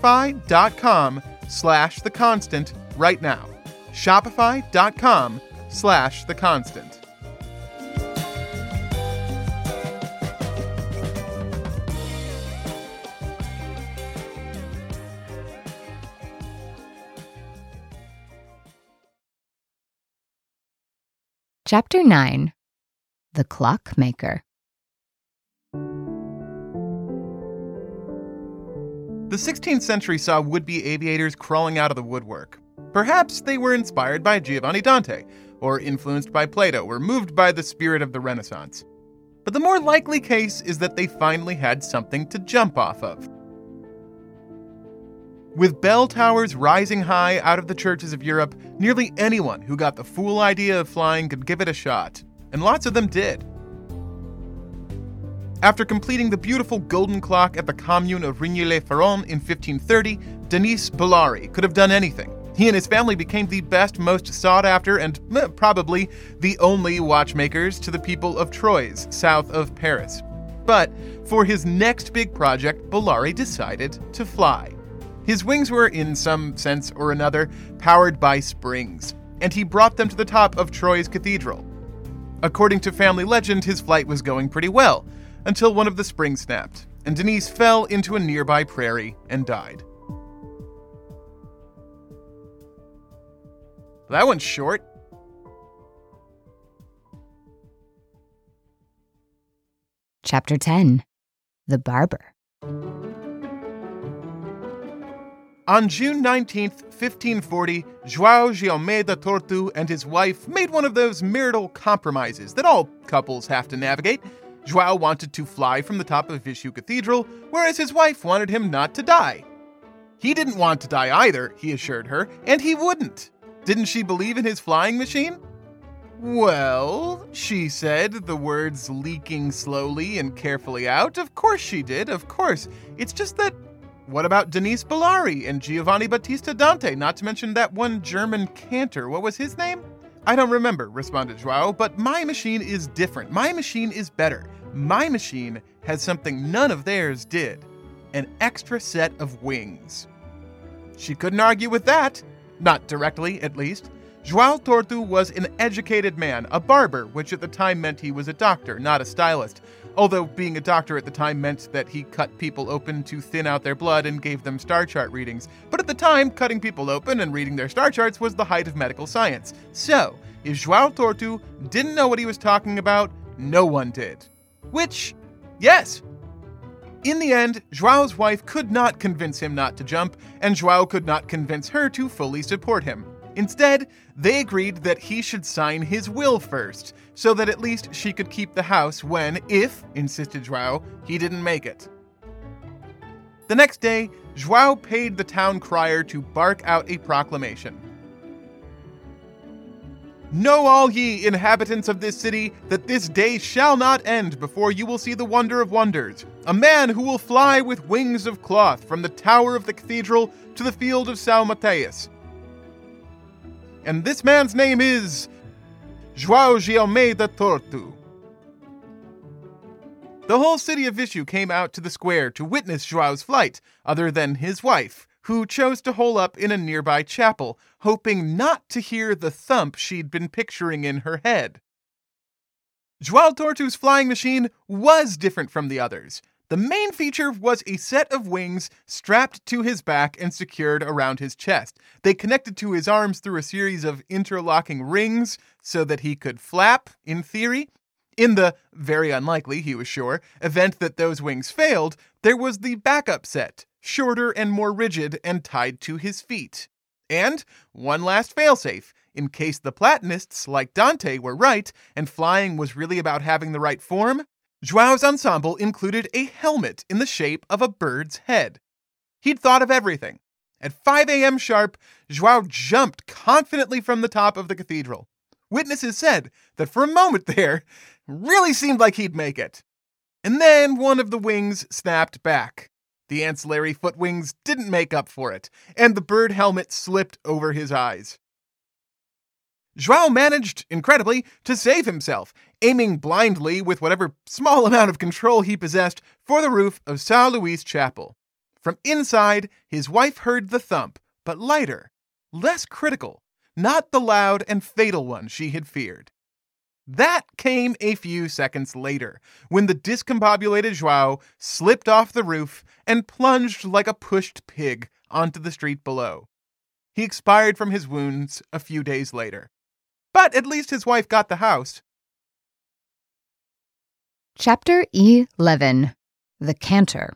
shopify.com/theconstant right now. Shopify.com/theconstant. Chapter 9. The Clockmaker. The 16th century saw would-be aviators crawling out of the woodwork. Perhaps they were inspired by Giovanni Dante, or influenced by Plato, or moved by the spirit of the Renaissance. But the more likely case is that they finally had something to jump off of. With bell towers rising high out of the churches of Europe, nearly anyone who got the fool idea of flying could give it a shot, and lots of them did. After completing the beautiful golden clock at the commune of Rigny-les-Ferronnes in 1530, Denis Bollary could have done anything. He and his family became the best, most sought-after, and probably the only watchmakers to the people of Troyes, south of Paris. But for his next big project, Bollary decided to fly. His wings were, in some sense or another, powered by springs, and he brought them to the top of Troyes Cathedral. According to family legend, his flight was going pretty well, until one of the springs snapped, and Denis fell into a nearby prairie and died. That one's short. Chapter 10. The Barber. On June 19th, 1540, João Giomeda Tortu and his wife made one of those marital compromises that all couples have to navigate. João wanted to fly from the top of Viseu Cathedral, whereas his wife wanted him not to die. He didn't want to die either, he assured her, and he wouldn't. Didn't she believe in his flying machine? Well, she said, the words leaking slowly and carefully out. Of course she did, of course. It's just that, what about Denis Bollary and Giovanni Battista Dante, not to mention that one German cantor? What was his name? I don't remember, responded João, but my machine is different. My machine is better. My machine has something none of theirs did. An extra set of wings. She couldn't argue with that. Not directly, at least. João Tortu was an educated man, a barber, which at the time meant he was a doctor, not a stylist. Although being a doctor at the time meant that he cut people open to thin out their blood and gave them star chart readings. But at the time, cutting people open and reading their star charts was the height of medical science. So, if João Tortu didn't know what he was talking about, no one did. Which, yes. In the end, João's wife could not convince him not to jump, and João could not convince her to fully support him. Instead, they agreed that he should sign his will first, so that at least she could keep the house when, if, insisted João, he didn't make it. The next day, João paid the town crier to bark out a proclamation. Know all ye inhabitants of this city that this day shall not end before you will see the wonder of wonders, a man who will fly with wings of cloth from the tower of the cathedral to the field of São Mateus. And this man's name is João de Almeida Torto. The whole city of Viseu came out to the square to witness João's flight, other than his wife, who chose to hole up in a nearby chapel, hoping not to hear the thump she'd been picturing in her head. João Torto's flying machine was different from the others. The main feature was a set of wings strapped to his back and secured around his chest. They connected to his arms through a series of interlocking rings so that he could flap, in theory. In the, very unlikely, he was sure, event that those wings failed, there was the backup set, shorter and more rigid and tied to his feet. And one last failsafe, in case the Platonists, like Dante, were right, and flying was really about having the right form, João's ensemble included a helmet in the shape of a bird's head. He'd thought of everything. At 5 a.m. sharp, João jumped confidently from the top of the cathedral. Witnesses said that for a moment there, really seemed like he'd make it. And then one of the wings snapped back. The ancillary foot wings didn't make up for it, and the bird helmet slipped over his eyes. João managed, incredibly, to save himself, aiming blindly with whatever small amount of control he possessed for the roof of São Luís Chapel. From inside, his wife heard the thump, but lighter, less critical, not the loud and fatal one she had feared. That came a few seconds later, when the discombobulated João slipped off the roof and plunged like a pushed pig onto the street below. He expired from his wounds a few days later. But at least his wife got the house. Chapter 11. The Cantor.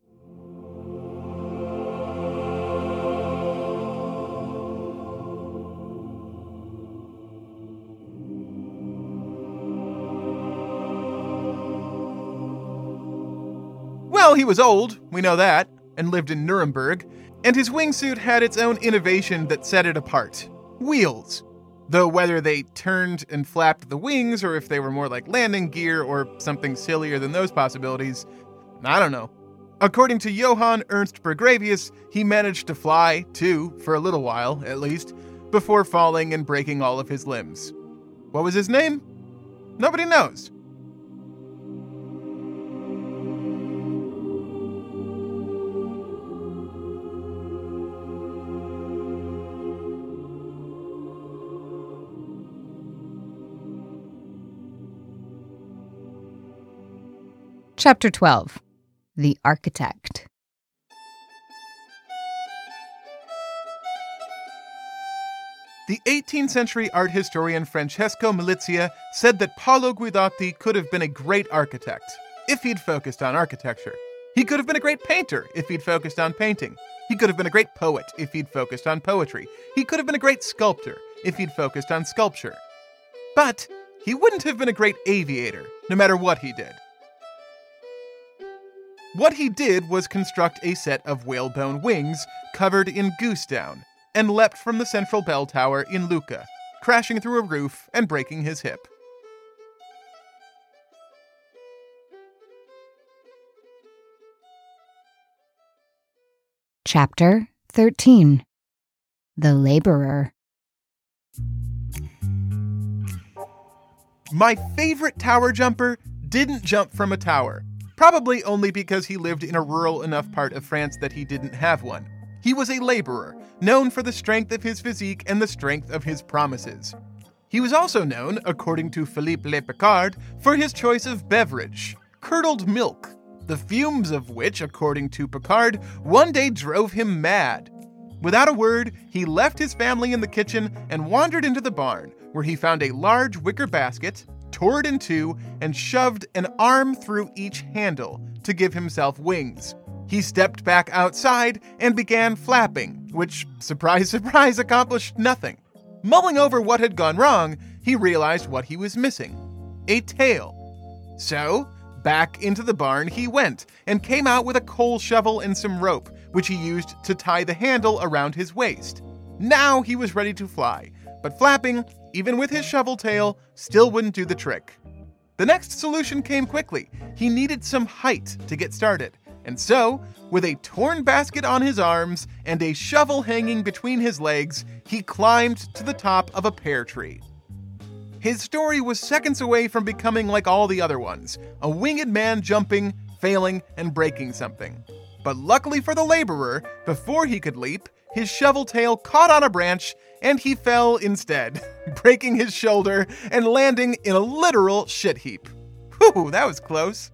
Well, he was old, we know that, and lived in Nuremberg, and his wingsuit had its own innovation that set it apart. Wheels. Though whether they turned and flapped the wings, or if they were more like landing gear, or something sillier than those possibilities, I don't know. According to Johann Ernst Burgravius, he managed to fly, too, for a little while, at least, before falling and breaking all of his limbs. What was his name? Nobody knows. Chapter 12. The Architect. The 18th century art historian Francesco Milizia said that Paolo Guidotti could have been a great architect if he'd focused on architecture. He could have been a great painter if he'd focused on painting. He could have been a great poet if he'd focused on poetry. He could have been a great sculptor if he'd focused on sculpture. But he wouldn't have been a great aviator, no matter what he did. What he did was construct a set of whalebone wings covered in goose down, and leapt from the central bell tower in Lucca, crashing through a roof and breaking his hip. Chapter 13. The Laborer. My favorite tower jumper didn't jump from a tower. Probably only because he lived in a rural enough part of France that he didn't have one. He was a laborer, known for the strength of his physique and the strength of his promises. He was also known, according to Philippe Le Picard, for his choice of beverage, curdled milk, the fumes of which, according to Picard, one day drove him mad. Without a word, he left his family in the kitchen and wandered into the barn, where he found a large wicker basket, tore it in two, and shoved an arm through each handle to give himself wings. He stepped back outside and began flapping, which, surprise, surprise, accomplished nothing. Mulling over what had gone wrong, he realized what he was missing: a tail. So, back into the barn he went, and came out with a coal shovel and some rope, which he used to tie the handle around his waist. Now he was ready to fly, but flapping, even with his shovel tail, still wouldn't do the trick. The next solution came quickly. He needed some height to get started, and so, with a torn basket on his arms and a shovel hanging between his legs, he climbed to the top of a pear tree. His story was seconds away from becoming like all the other ones, a winged man jumping, failing, and breaking something. But luckily for the laborer, before he could leap, his shovel tail caught on a branch and he fell instead, breaking his shoulder and landing in a literal shit heap. Whew, that was close.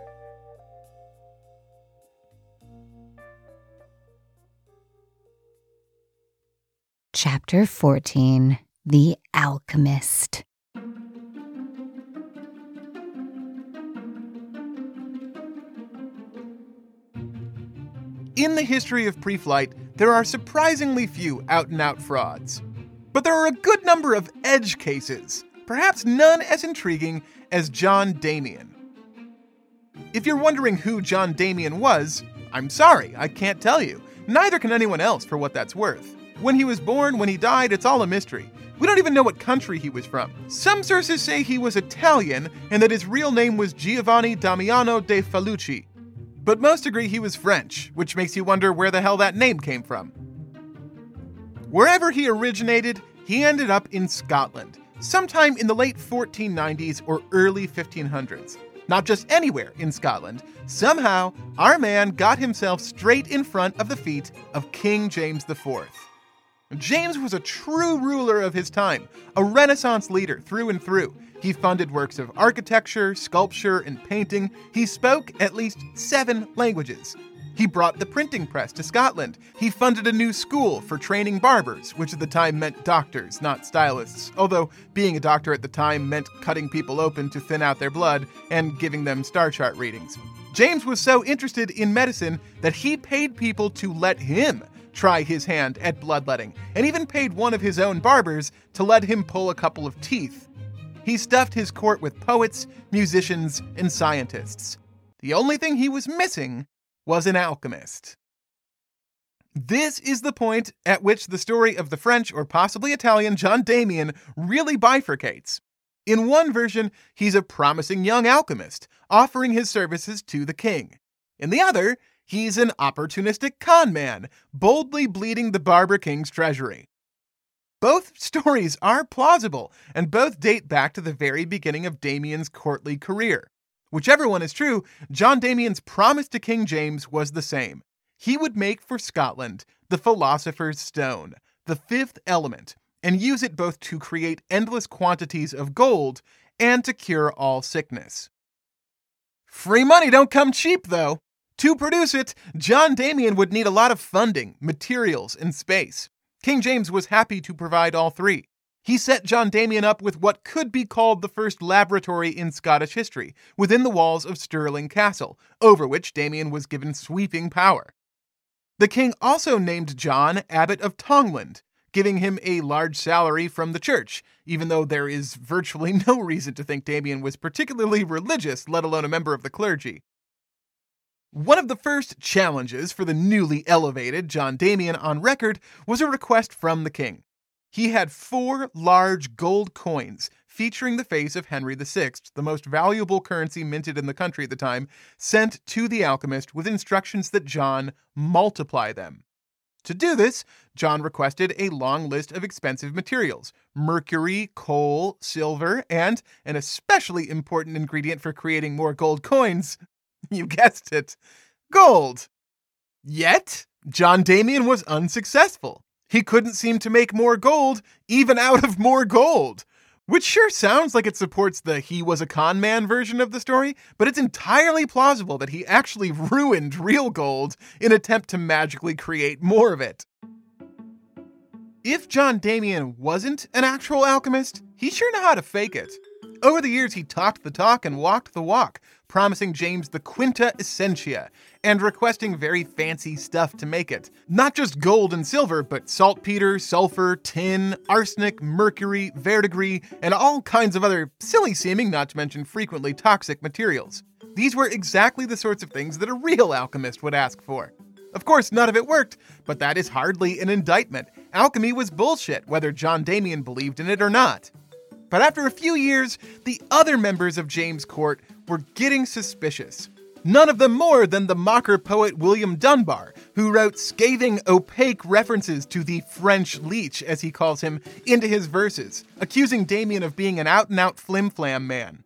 Chapter 14. The Alchemist. In the history of pre-flight, there are surprisingly few out-and-out frauds. But there are a good number of edge cases, perhaps none as intriguing as John Damian. If you're wondering who John Damian was, I'm sorry, I can't tell you. Neither can anyone else, for what that's worth. When he was born, when he died, it's all a mystery. We don't even know what country he was from. Some sources say he was Italian and that his real name was Giovanni Damiano de Falucci. But most agree he was French, which makes you wonder where the hell that name came from. Wherever he originated, he ended up in Scotland, sometime in the late 1490s or early 1500s. Not just anywhere in Scotland. Somehow, our man got himself straight in front of the feet of King James IV. James was a true ruler of his time, a Renaissance leader through and through. He funded works of architecture, sculpture, and painting. He spoke at least 7 languages. He brought the printing press to Scotland. He funded a new school for training barbers, which at the time meant doctors, not stylists, although being a doctor at the time meant cutting people open to thin out their blood and giving them star chart readings. James was so interested in medicine that he paid people to let him try his hand at bloodletting, and even paid one of his own barbers to let him pull a couple of teeth. He stuffed his court with poets, musicians, and scientists. The only thing he was missing was an alchemist. This is the point at which the story of the French, or possibly Italian, John Damian really bifurcates. In one version, he's a promising young alchemist, offering his services to the king. In the other, he's an opportunistic con man, boldly bleeding the Barber King's treasury. Both stories are plausible, and both date back to the very beginning of Damian's courtly career. Whichever one is true, John Damian's promise to King James was the same. He would make for Scotland the Philosopher's Stone, the 5th element, and use it both to create endless quantities of gold and to cure all sickness. Free money don't come cheap, though. To produce it, John Damian would need a lot of funding, materials, and space. King James was happy to provide all 3. He set John Damian up with what could be called the first laboratory in Scottish history, within the walls of Stirling Castle, over which Damian was given sweeping power. The king also named John Abbot of Tongland, giving him a large salary from the church, even though there is virtually no reason to think Damian was particularly religious, let alone a member of the clergy. One of the first challenges for the newly elevated John Damian on record was a request from the king. He had 4 large gold coins featuring the face of Henry VI, the most valuable currency minted in the country at the time, sent to the alchemist with instructions that John multiply them. To do this, John requested a long list of expensive materials: mercury, coal, silver, and an especially important ingredient for creating more gold coins, you guessed it, gold. Yet, John Damian was unsuccessful. He couldn't seem to make more gold, even out of more gold. Which sure sounds like it supports the he was a con man version of the story, but it's entirely plausible that he actually ruined real gold in an attempt to magically create more of it. If John Damian wasn't an actual alchemist, he sure knew how to fake it. Over the years, he talked the talk and walked the walk, promising James the Quinta Essentia, and requesting very fancy stuff to make it. Not just gold and silver, but saltpeter, sulfur, tin, arsenic, mercury, verdigris, and all kinds of other silly-seeming, not to mention frequently toxic materials. These were exactly the sorts of things that a real alchemist would ask for. Of course, none of it worked, but that is hardly an indictment. Alchemy was bullshit, whether John Damian believed in it or not. But after a few years, the other members of James' court were getting suspicious. None of them more than the mocker poet William Dunbar, who wrote scathing, opaque references to the French leech, as he calls him, into his verses, accusing Damian of being an out-and-out flim-flam man.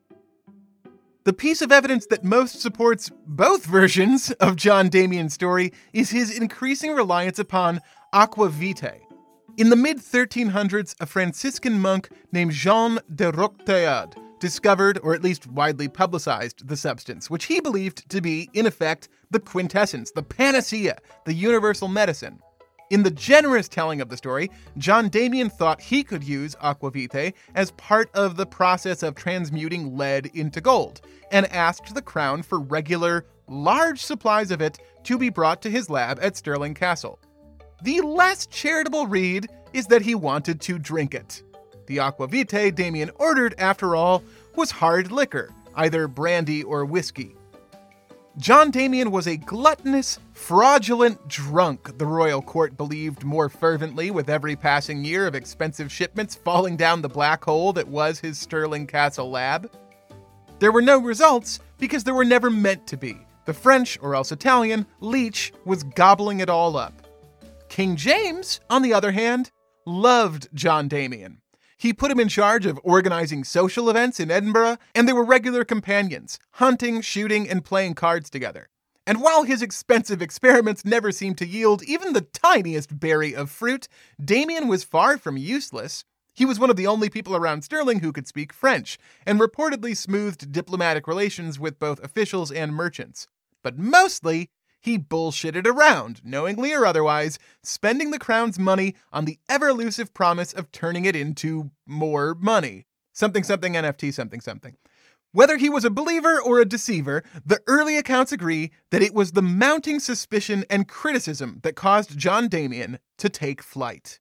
The piece of evidence that most supports both versions of John Damian's story is his increasing reliance upon aqua vitae. In the mid-1300s, a Franciscan monk named Jean de Roqueteade discovered, or at least widely publicized, the substance, which he believed to be, in effect, the quintessence, the panacea, the universal medicine. In the generous telling of the story, John Damian thought he could use aqua vitae as part of the process of transmuting lead into gold, and asked the crown for regular, large supplies of it to be brought to his lab at Stirling Castle. The less charitable read is that he wanted to drink it. The aqua vitae Damian ordered, after all, was hard liquor, either brandy or whiskey. John Damian was a gluttonous, fraudulent drunk, the royal court believed more fervently with every passing year of expensive shipments falling down the black hole that was his Stirling Castle lab. There were no results because there were never meant to be. The French, or else Italian, leech was gobbling it all up. King James, on the other hand, loved John Damian. He put him in charge of organizing social events in Edinburgh, and they were regular companions, hunting, shooting, and playing cards together. And while his expensive experiments never seemed to yield even the tiniest berry of fruit, Damian was far from useless. He was one of the only people around Stirling who could speak French, and reportedly smoothed diplomatic relations with both officials and merchants. But mostly, he bullshitted around, knowingly or otherwise, spending the crown's money on the ever-elusive promise of turning it into more money. Something NFT something. Whether he was a believer or a deceiver, the early accounts agree that it was the mounting suspicion and criticism that caused John Damian to take flight.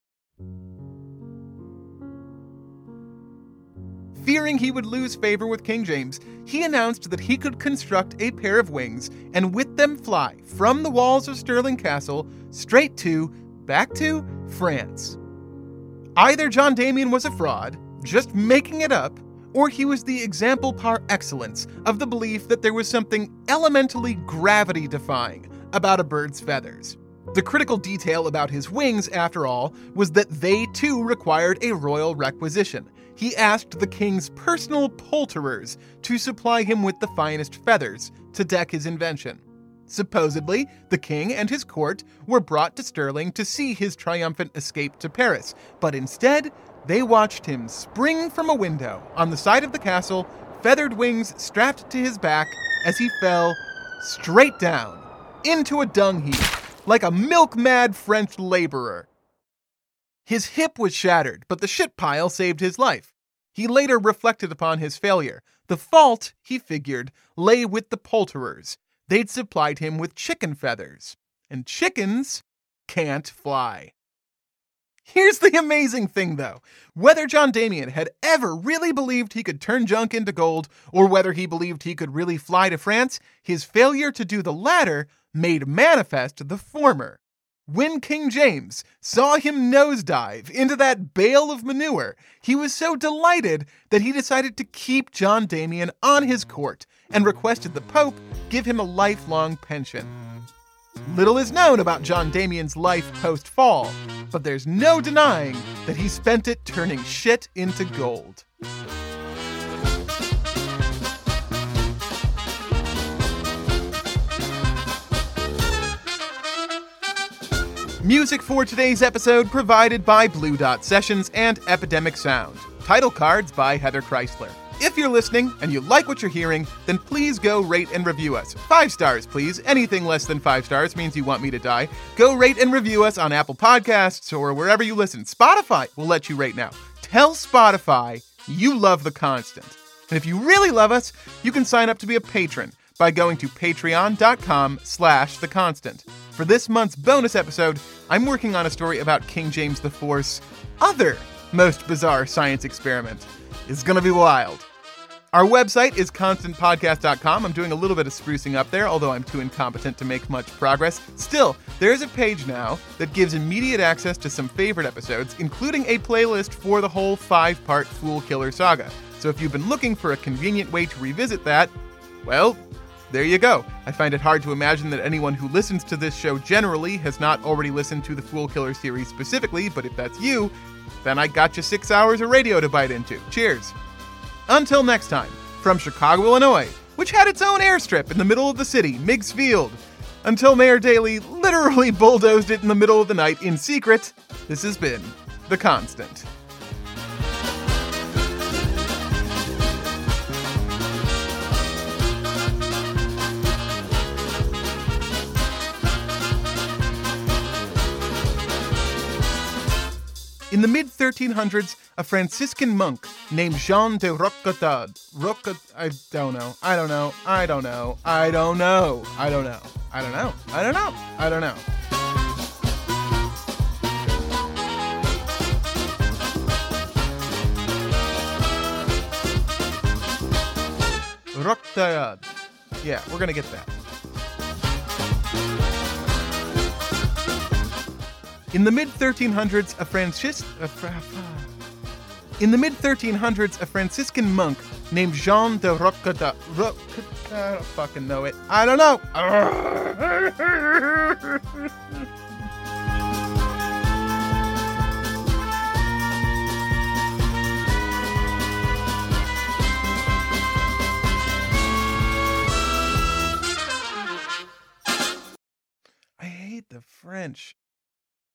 Fearing he would lose favor with King James, he announced that he could construct a pair of wings and with them fly from the walls of Stirling Castle straight back to France. Either John Damian was a fraud, just making it up, or he was the example par excellence of the belief that there was something elementally gravity-defying about a bird's feathers. The critical detail about his wings, after all, was that they too required a royal requisition. He asked the king's personal poulterers to supply him with the finest feathers to deck his invention. Supposedly, the king and his court were brought to Stirling to see his triumphant escape to Paris, but instead, they watched him spring from a window on the side of the castle, feathered wings strapped to his back as he fell straight down into a dung heap, like a milk-mad French laborer. His hip was shattered, but the shit pile saved his life. He later reflected upon his failure. The fault, he figured, lay with the poulterers. They'd supplied him with chicken feathers. And chickens can't fly. Here's the amazing thing, though. Whether John Damian had ever really believed he could turn junk into gold, or whether he believed he could really fly to France, his failure to do the latter made manifest the former. When King James saw him nosedive into that bale of manure, he was so delighted that he decided to keep John Damian on his court and requested the Pope give him a lifelong pension. Little is known about John Damian's life post-fall, but there's no denying that he spent it turning shit into gold. Music for today's episode provided by Blue Dot Sessions and Epidemic Sound. Title cards by Heather Chrysler. If you're listening and you like what you're hearing, then please go rate and review us. 5 stars, please. Anything less than 5 stars means you want me to die. Go rate and review us on Apple Podcasts or wherever you listen. Spotify will let you rate now. Tell Spotify you love The Constant. And if you really love us, you can sign up to be a patron by going to patreon.com/theconstant. For this month's bonus episode, I'm working on a story about King James IV's other most bizarre science experiment. It's going to be wild. Our website is constantpodcast.com. I'm doing a little bit of sprucing up there, although I'm too incompetent to make much progress. Still, there's a page now that gives immediate access to some favorite episodes, including a playlist for the whole 5-part Fool Killer saga. So if you've been looking for a convenient way to revisit that, well, there you go. I find it hard to imagine that anyone who listens to this show generally has not already listened to the Fool Killer series specifically, but if that's you, then I got you 6 hours of radio to bite into. Cheers. Until next time, from Chicago, Illinois, which had its own airstrip in the middle of the city, Meigs Field, until Mayor Daley literally bulldozed it in the middle of the night in secret, this has been The Constant. In the mid-1300s, a Franciscan monk named Jean de Rocatade. I don't know. Rocatade. Yeah, we're gonna get that. In the mid-1300s, a Franciscan monk named Jean de Rocatade. I don't fucking know it. I don't know. I hate the French.